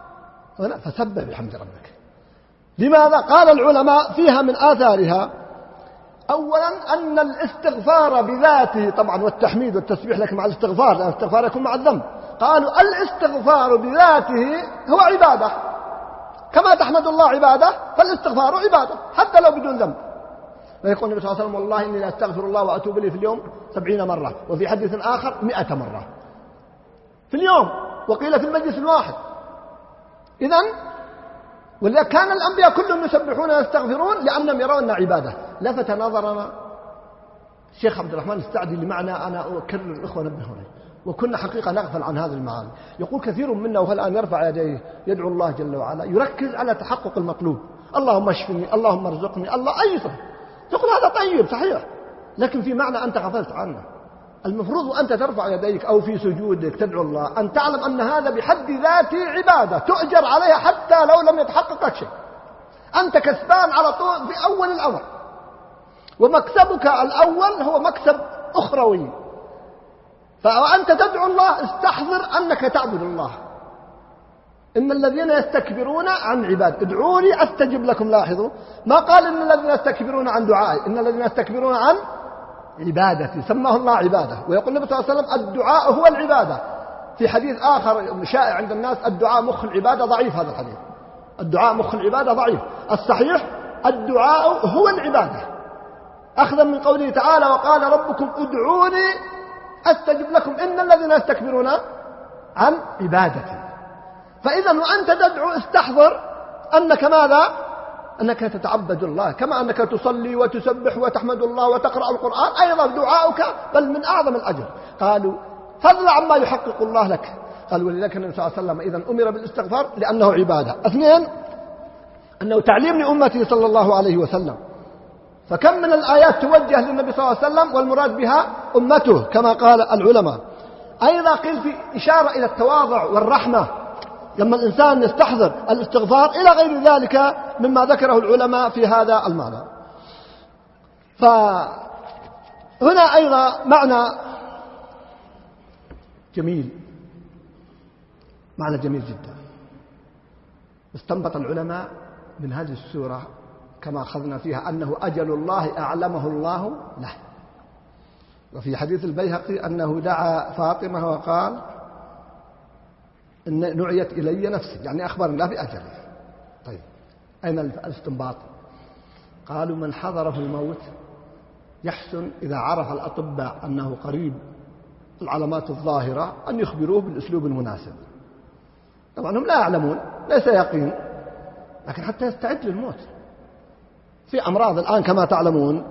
فسبح بحمد ربك. لماذا؟ قال العلماء فيها من آثارها أولا أن الاستغفار بذاته طبعا، والتحميد والتسبيح لك مع الاستغفار، لأن الاستغفار يكون مع الذنب. قالوا الاستغفار بذاته هو عبادة، كما تحمد الله عبادة فالاستغفار عبادة حتى لو بدون ذنب. ويقول النبي صلى الله عليه وسلم والله إني لا أستغفر الله وأتوب إليه في اليوم 70 مرة، وفي حديث آخر 100 مرة في اليوم، وقيل في المجلس الواحد. إذن ولا كان الأنبياء كلهم يسبحون ويستغفرون لأنهم يرون عبادة. لفت نظرنا الشيخ عبد الرحمن السعدي لمعنى أنا أكرر الإخوة نبهنا، وكنا حقيقة نغفل عن هذا المعاني. يقول كثير منا وهو الآن يرفع يديه يدعو الله جل وعلا، يركز على تحقق المطلوب، اللهم اشفني، اللهم ارزقني، الله أيضا. يقول هذا طيب صحيح، لكن في معنى أنت غفلت عنه. المفروض وأنت ترفع يديك أو في سجودك تدعو الله أن تعلم أن هذا بحد ذاته عبادة تؤجر عليها حتى لو لم يتحقق لك شيء. أنت كسبان على طول في أول الأمر، ومكسبك الأول هو مكسب أخروي. فأنت تدعو الله استحضر أنك تعبد الله. إن الذين يستكبرون عن عباد ادعوني أستجب لكم. لاحظوا ما قال إن الذين يستكبرون عن دعائي، إن الذين يستكبرون عن عبادتي، سماه الله عبادة. ويقول النبي صلى الله عليه وسلم الدعاء هو العبادة. في حديث آخر شائع عند الناس الدعاء مخ العبادة، ضعيف هذا الحديث، الدعاء مخ العبادة ضعيف. الصحيح الدعاء هو العبادة، أخذا من قوله تعالى وقال ربكم ادعوني أستجب لكم إن الذين يستكبرون عن عبادتي. فإذا وأنت تدعو استحضر أنك ماذا؟ أنك تتعبد الله، كما أنك تصلي وتسبح وتحمد الله وتقرأ القرآن، أيضا دعاؤك بل من أعظم الأجر. قالوا فضلا عما يحقق الله لك. قال ولذلك النبي صلى الله عليه وسلم إذن أمر بالاستغفار لأنه عبادة. اثنين أنه تعليم لأمته صلى الله عليه وسلم، فكم من الآيات توجه للنبي صلى الله عليه وسلم والمراد بها أمته كما قال العلماء. أيضا قيل في إشارة إلى التواضع والرحمة لما الإنسان يستحضر الاستغفار إلى غير ذلك مما ذكره العلماء في هذا المعنى. فهنا أيضا معنى جميل، معنى جميل جدا استنبط العلماء من هذه السورة كما أخذنا فيها أنه أجل الله أعلمه الله له. وفي حديث البيهقي أنه دعا فاطمة وقال إن نعيت إلي نفسي، يعني أخبر الله بأجله. طيب أين الاستنباط؟ قالوا من حضره الموت يحسن إذا عرف الأطباء أنه قريب العلامات الظاهرة أن يخبروه بالأسلوب المناسب. طبعا هم لا يعلمون، ليس يقين، لكن حتى يستعد للموت. في أمراض الآن كما تعلمون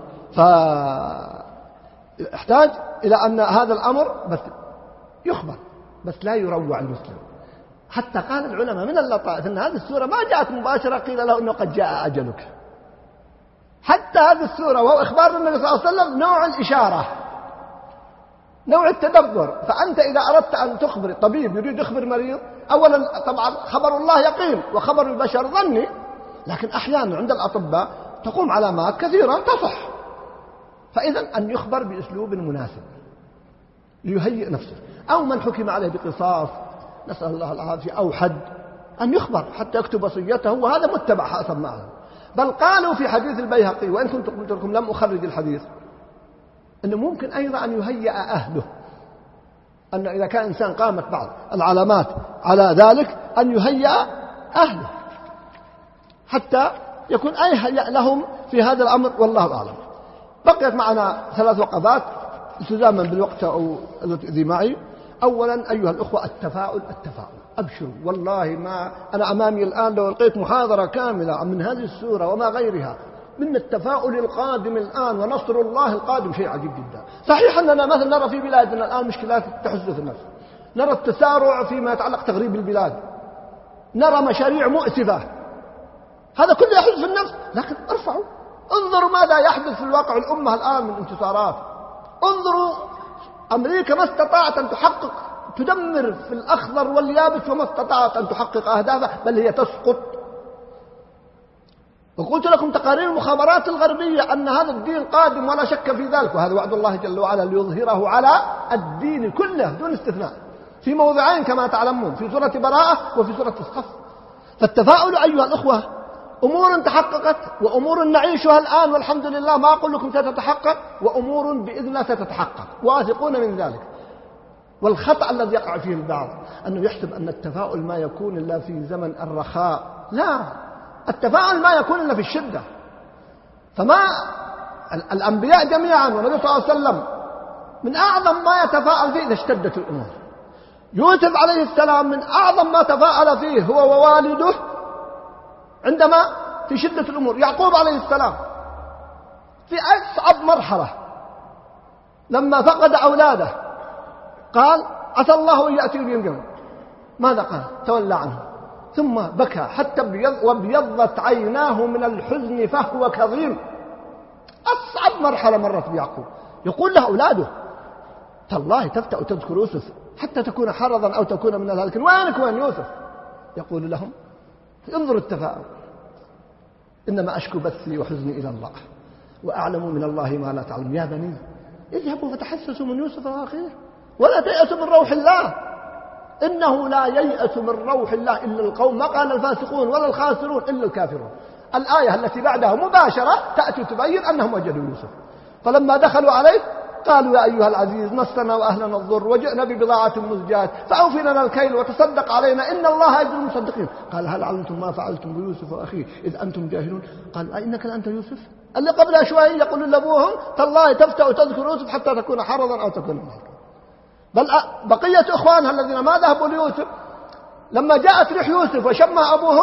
فيحتاج إلى أن هذا الأمر بس يخبر، بس لا يروع المسلم. حتى قال العلماء من اللطائف أن هذه السورة ما جاءت مباشرة قيل له أنه قد جاء أجلك. حتى هذه السورة وهو إخبار النبي صلى الله عليه وسلم نوع الإشارة، نوع التدبر. فأنت إذا أردت أن تخبر، طبيب يريد يخبر مريض، أولا طبعا خبر الله يقين وخبر البشر ظني، لكن أحيانا عند الأطباء تقوم علامات كثيرة تصح. فإذا أن يخبر بأسلوب مناسب ليهيئ نفسه، أو من حكم عليه بقصاص نسأل الله العافية أو حد أن يخبر حتى يكتب وصيته، وهذا متبع حسب معه. بل قالوا في حديث البيهقي، وإن كنت قلت لكم لم أخرج الحديث، أنه ممكن أيضا أن يهيئ أهله، أن إذا كان إنسان قامت بعض العلامات على ذلك أن يهيئ أهله. حتى يكون أيهيأ لهم في هذا الأمر، والله أعلم. بقيت معنا 3 وقفات التزاما بالوقت أو ذي معي. أولا أيها الأخوة، التفاؤل. أبشروا، والله ما أنا أمامي الآن لو لقيت محاضرة كاملة من هذه السورة وما غيرها من التفاؤل القادم الآن ونصر الله القادم، شيء عجيب جدا. صحيح أننا مثلا نرى في بلادنا الآن مشكلات تحز في النفس، نرى التسارع فيما يتعلق تغريب البلاد، نرى مشاريع مؤسفة، هذا كله يحز في النفس. لكن ارفعوا، انظروا ماذا يحدث في الواقع الأمة الآن من انتصارات. انظروا أمريكا ما استطاعت أن تحقق، تدمر في الأخضر واليابس، وما استطاعت أن تحقق أهدافها، بل هي تسقط. وقلت لكم تقارير المخابرات الغربية أن هذا الدين قادم ولا شك في ذلك، وهذا وعد الله جل وعلا ليظهره على الدين كله دون استثناء، في موضعين كما تعلمون، في سورة براءة وفي سورة الصف. فالتفاؤل أيها الأخوة أمور تحققت، وأمور نعيشها الآن والحمد لله، ما أقول لكم ستتحقق، وأمور بإذن الله ستتحقق، واثقون من ذلك. والخطأ الذي يقع فيه البعض أنه يحسب أن التفاؤل ما يكون إلا في زمن الرخاء. لا، التفاؤل ما يكون إلا في الشدة. فما الأنبياء جميعا والنبي صلى الله عليه وسلم من أعظم ما يتفاءل فيه إذا اشتدت الأمور. يوسف عليه السلام من أعظم ما تفاءل فيه هو ووالده عندما في شدة الأمور. يعقوب عليه السلام في أصعب مرحلة لما فقد أولاده قال عسى الله أن يأتي بهم يوم. ماذا قال؟ تولى عنه ثم بكى حتى وابيضت عيناه من الحزن فهو كظيم. أصعب مرحلة مرت بيعقوب. يقول له أولاده تالله تفتأ تذكر يوسف حتى تكون حرضا أو تكون من الهالكين، وينك وين يوسف؟ يقول لهم انظروا التفاؤل، إنما أشكو بثي وحزني إلى الله وأعلم من الله ما لا تعلم. يا بني اذهبوا فتحسسوا من يوسف وأخيه ولا تيأسوا من روح الله، إنه لا ييأس من روح الله إلا القوم، ما قال الفاسقون ولا الخاسرون إلا الكافرون. الآية التي بعدها مباشرة تأتي تبين أنهم وجدوا يوسف، فلما دخلوا عليه قالوا يا أيها العزيز مسنا وأهلنا الضر وجئنا ببضاعة مزجاة فأوف لنا الكيل وتصدق علينا إن الله يجزي المصدقين. قال هل علمتم ما فعلتم بيوسف وأخيه إذ أنتم جاهلون؟ قال أئنك لأنت يوسف اللي قبل شوي يقول لأبوهم تالله تفتأ تذكر يوسف حتى تكون حرضا أو تكون من الكون. بل بقية إخوانها الذين ما ذهبوا ليوسف لما جاءت ريح يوسف وشمها أبوهم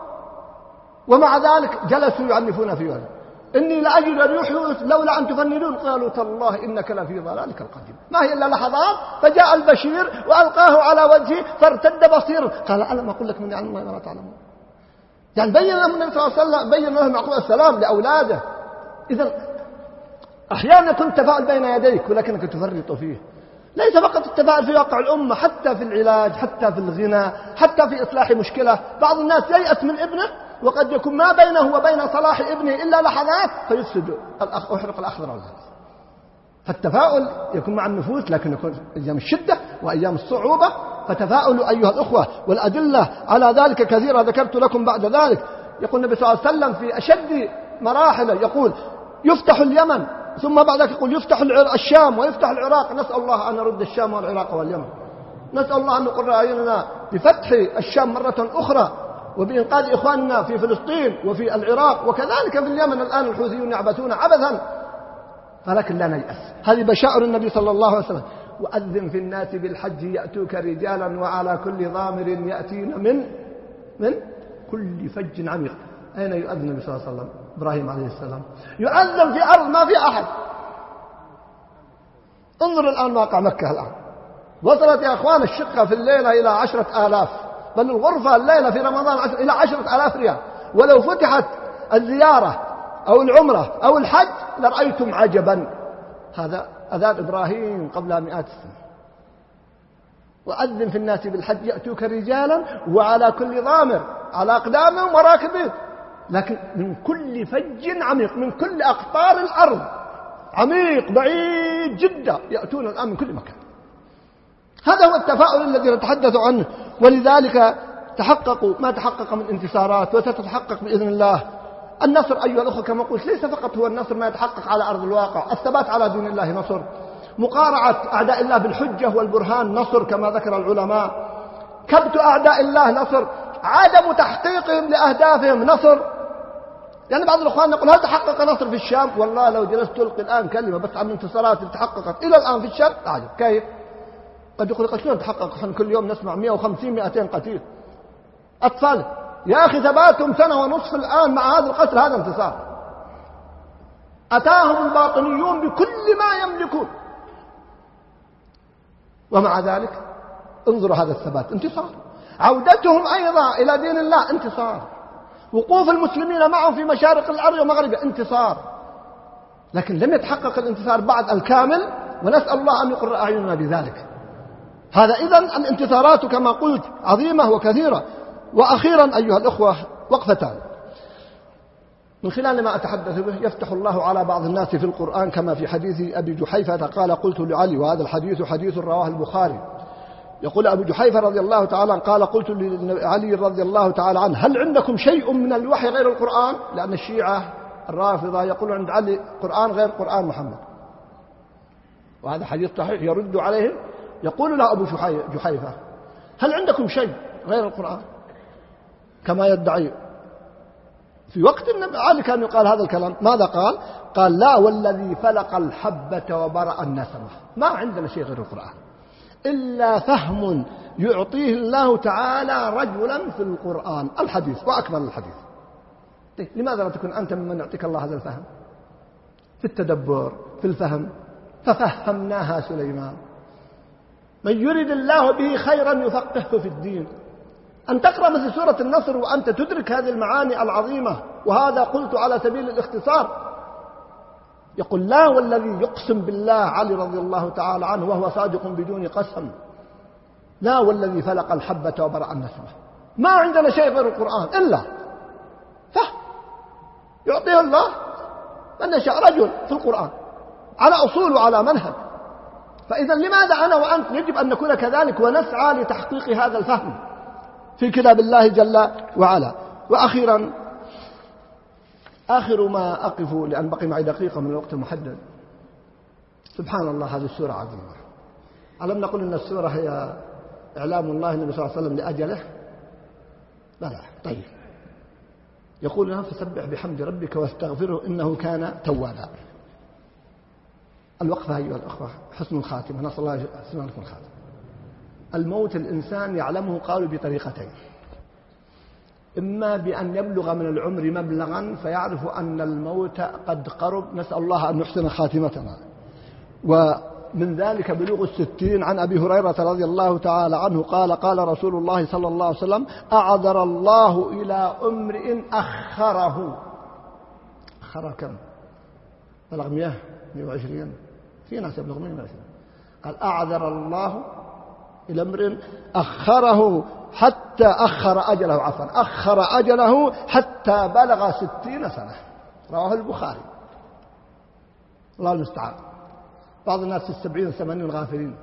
ومع ذلك جلسوا يعنفون في وجهه إني لأجد ريح يوسف لولا أن تفندون. قالوا تالله إنك لفي ضلالك القديم. ما هي إلا لحظات فجاء البشير وألقاه على وجهه فارتد بصيره. قال ألم أقول لك من الله ما لا تعلمون. يعني بين لهم النبي صلى الله عليه وسلم، بين لهم يعقوب السلام لأولاده. إذن أحيانا يكون التفاؤل بين يديك ولكنك تفرط فيه. ليس فقط التفاؤل في واقع الأمة، حتى في العلاج، حتى في الغنى، حتى في إصلاح مشكلة. بعض الناس ييأس من ابنه وقد يكون ما بينه وبين صلاح ابنه إلا لحظات فيفسد ويحرق الأخضر واليابس. فالتفاؤل يكون مع النفوس، لكن يكون أيام الشدة وأيام الصعوبة. فتفاؤلوا أيها الأخوة، والأدلة على ذلك كثيرة ذكرت لكم بعد ذلك. يقول النبي صلى الله عليه وسلم في أشد مراحله يقول يفتح اليمن ثم بعد ذلك يقول يفتح الشام ويفتح العراق. نسأل الله أن نرد الشام والعراق واليمن، نسأل الله أن نقر أعيننا بفتح الشام مرة أخرى وبإنقاذ إخواننا في فلسطين وفي العراق وكذلك في اليمن. الآن الحوثيون يعبثون عبثا، ولكن لا نيأس. هذه بشائر النبي صلى الله عليه وسلم. وأذن في الناس بالحج يأتوك رجالا وعلى كل ضامر يأتين من كل فج عميق. أين يؤذن النبي صلى الله عليه وسلم؟ إبراهيم عليه السلام يؤذن في أرض ما في أحد. انظر الآن واقع مكة الآن، وصلت يا أخوان الشقة في الليلة إلى 10,000، بل الغرفة الليلة في رمضان إلى 10,000 ريال. ولو فتحت الزيارة أو العمرة أو الحج لرأيتم عجبا. هذا أذان إبراهيم قبل 100 سنة. وأذن في الناس بالحج يأتوك رجالا وعلى كل ضامر على أقدامهم وراكبين، لكن من كل فج عميق، من كل أقطار الأرض، عميق بعيد جدا يأتون الآن من كل مكان. هذا هو التفاؤل الذي نتحدث عنه. ولذلك تحققوا ما تحقق من انتصارات وستتحقق بإذن الله. النصر أيها الأخوة كما قلت ليس فقط هو النصر ما يتحقق على أرض الواقع. الثبات على دين الله نصر، مقارعة أعداء الله بالحجة والبرهان نصر كما ذكر العلماء، كبت أعداء الله نصر، عدم تحقيقهم لأهدافهم نصر. يعني بعض الأخوان يقول هل تحقق نصر في الشام؟ والله لو جلست تلقي الآن كلمة بس عن الانتصارات اللي تحققت إلى الآن في الشام أعجب. كيف؟ قد يقول شلون تحقق؟ احنا كل يوم نسمع 150-200 قتيل أطفال. يا أخي ثباتهم 1.5 سنة الآن مع هذا القتل، هذا انتصار. أتاهم الباطنيون بكل ما يملكون، ومع ذلك انظروا هذا الثبات، انتصار. عودتهم أيضا إلى دين الله انتصار. وقوف المسلمين معهم في مشارق الأرض ومغربها انتصار. لكن لم يتحقق الانتصار بعد الكامل، ونسأل الله أن يقر أعيننا بذلك. هذا إذن الانتصارات كما قلت عظيمة وكثيرة. وأخيرا أيها الأخوة وقفتان من خلال ما أتحدث به يفتح الله على بعض الناس في القرآن، كما في حديث أبي جحيفة قال قلت لعلي، وهذا الحديث حديث رواه البخاري. يقول أبو جحيفة رضي الله تعالى قال قلت لعلي رضي الله تعالى عنه هل عندكم شيء من الوحي غير القرآن؟ لأن الشيعة الرافضة يقولون عند علي قرآن غير قرآن محمد، وهذا حديث صحيح يرد عليهم. يقول له أبو جحيفة هل عندكم شيء غير القرآن؟ كما يدعي في وقت النبي علي كان يقال هذا الكلام. ماذا قال؟ قال لا والذي فلق الحبة وبرأ النسمة، ما عندنا شيء غير القرآن إلا فهم يعطيه الله تعالى رجلا في القرآن. الحديث وأكمل الحديث. لماذا لا تكون أنت ممن يعطيك الله هذا الفهم في التدبر في الفهم؟ ففهمناها سليمان. من يريد الله به خيرا يفقهه في الدين. أن تقرأ مثل سورة النصر وأنت تدرك هذه المعاني العظيمة، وهذا قلت على سبيل الاختصار. يقول لا والذي يقسم بالله علي رضي الله تعالى عنه وهو صادق بدون قسم، لا والذي فلق الحبة وبرأ النسمة، ما عندنا شيء غير القرآن إلا فهم يعطيه الله من يشاء رجل في القرآن على أصول وعلى منهج. فإذا لماذا أنا وأنت يجب أن نكون كذلك ونسعى لتحقيق هذا الفهم في كتاب الله جل وعلا. وأخيرا آخر ما أقف لأن بقي معي دقيقة من الوقت المحدد. سبحان الله هذه السورة عظيمة. ألم نقل أن السورة هي إعلام الله النبي صلى الله عليه وسلم لأجله؟ لا طيب. يقول لنا فسبح بحمد ربك واستغفره إنه كان توابا. الوقفة أيها الأخوة حسن الخاتمة، نسأل الله حسن الخاتمة. الموت الإنسان يعلمه قالوا بطريقتين: إما بأن يبلغ من العمر مبلغا فيعرف أن الموت قد قرب، نسأل الله أن يحسن خاتمتنا، ومن ذلك بلوغ 60. عن أبي هريرة رضي الله تعالى عنه قال قال رسول الله صلى الله عليه وسلم: أعذر الله إلى امرئ أخره كم؟ بلغ 120 في ناس يبلغ 120. قال أعذر الله إلى امرئ أخره حتى أخر أجله حتى بلغ 60 سنة. رواه البخاري. الله المستعان. بعض الناس في 70 80 غافلين.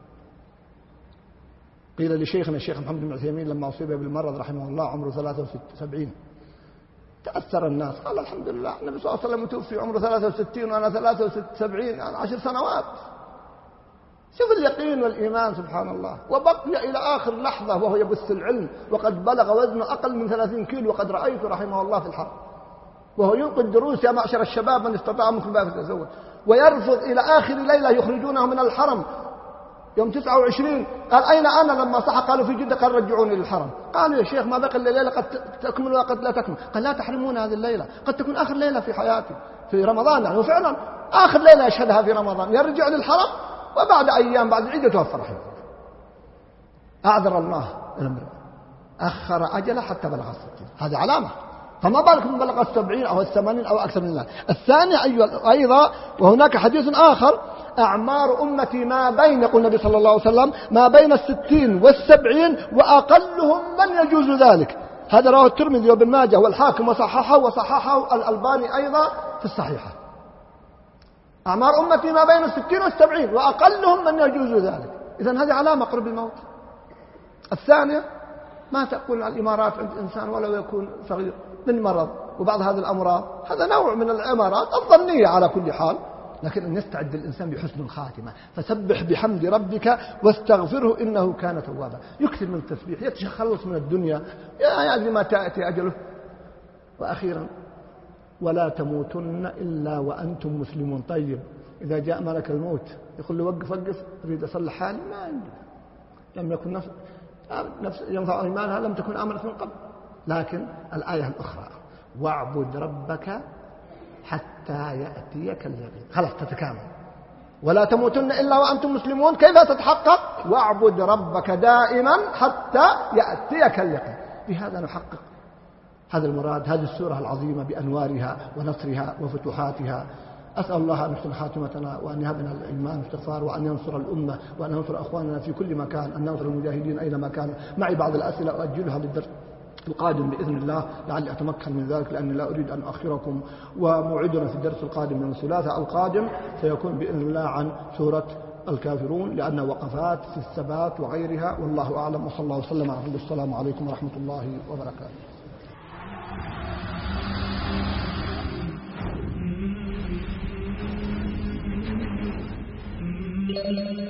قيل لشيخنا الشيخ محمد بن عثيمين لما أصيب بالمرض رحمه الله عمره 73 تأثر الناس، قال الحمد لله النبي صلى الله عليه وسلم توفي عمره 63 وأنا 73 يعني 10 سنوات. شوف اليقين والإيمان سبحان الله. وبقي إلى آخر لحظة وهو يبث العلم، وقد بلغ وزنه أقل من 30 كيلو، وقد رأيته رحمه الله في الحرب وهو يلقي الدروس: يا معشر الشباب من استطاع منكم الباء فليتزوج. ويرفض إلى آخر ليلة يخرجونه من الحرم يوم 29. قال أين أنا لما صح؟ قالوا في جدة. قال رجعوني للحرم. قالوا يا شيخ ما بقي الليلة قد تكمل وقد لا تكمل. قال لا تحرمون هذه الليلة، قد تكون آخر ليلة في حياتي في رمضان يعني. وفعلا آخر ليلة يشهدها في رمضان، يرجع للحرم وبعد أيام بعد العيد توفى رحمه الله. أعذر الله الأمر أخر أجله حتى بلغ 60. هذه علامة، فما بالك من بلغ 70 أو 80 أو أكثر من ذلك. الثاني أيضا وهناك حديث آخر: أعمار أمتي ما بين، يقول النبي صلى الله عليه وسلم، ما بين 60 و70 وأقلهم من يجوز ذلك. هذا رواه الترمذي وابن ماجه والحاكم وصححه الألباني أيضا في الصحيحة. أعمار أمتي ما بين 60 و70 وأقلهم من يجوز ذلك. إذن هذه علامة قرب الموت. الثانية ما تكون الإمارات عند الإنسان ولو يكون صغير من مرض، وبعض هذه الأمراض هذا نوع من الإمارات الظنية على كل حال، لكن أن يستعد الإنسان بحسن الخاتمة. فسبح بحمد ربك واستغفره إنه كان توابا. يكثر من التسبيح، يتخلص من الدنيا يعني ما تأتي أجله. وأخيرا ولا تموتن إلا وأنتم مسلمون. طيب إذا جاء ملك الموت يقول له وقف أريد أصلح حالي، ما عنده، لم يكن نفس ينفع إيمانها لم تكن آمنت من قبل. لكن الآية الأخرى واعبد ربك حتى يأتيك اليقين، خلاص تتكامل. ولا تموتن إلا وأنتم مسلمون، كيف تتحقق؟ واعبد ربك دائما حتى يأتيك اليقين. بهذا نحقق هذا المراد، هذه السورة العظيمة بأنوارها ونصرها وفتوحاتها. أسأل الله أن يحسن خاتمتنا وأن يهبنا الإيمان والاستغفار، وأن ينصر الأمة، وأن ينصر أخواننا في كل مكان، أن ينصر المجاهدين أينما كانوا. معي بعض الأسئلة أؤجلها للدرس القادم بإذن الله لعلي أتمكن من ذلك، لأني لا أريد أن أؤخركم. وموعدنا في الدرس القادم من الثلاثاء القادم سيكون بإذن الله عن سورة الكافرون، لأن وقفات في الثبات وغيرها، والله أعلم. وصلى الله وسلم على رسول. السلام عليكم ورحمة الله وبركاته.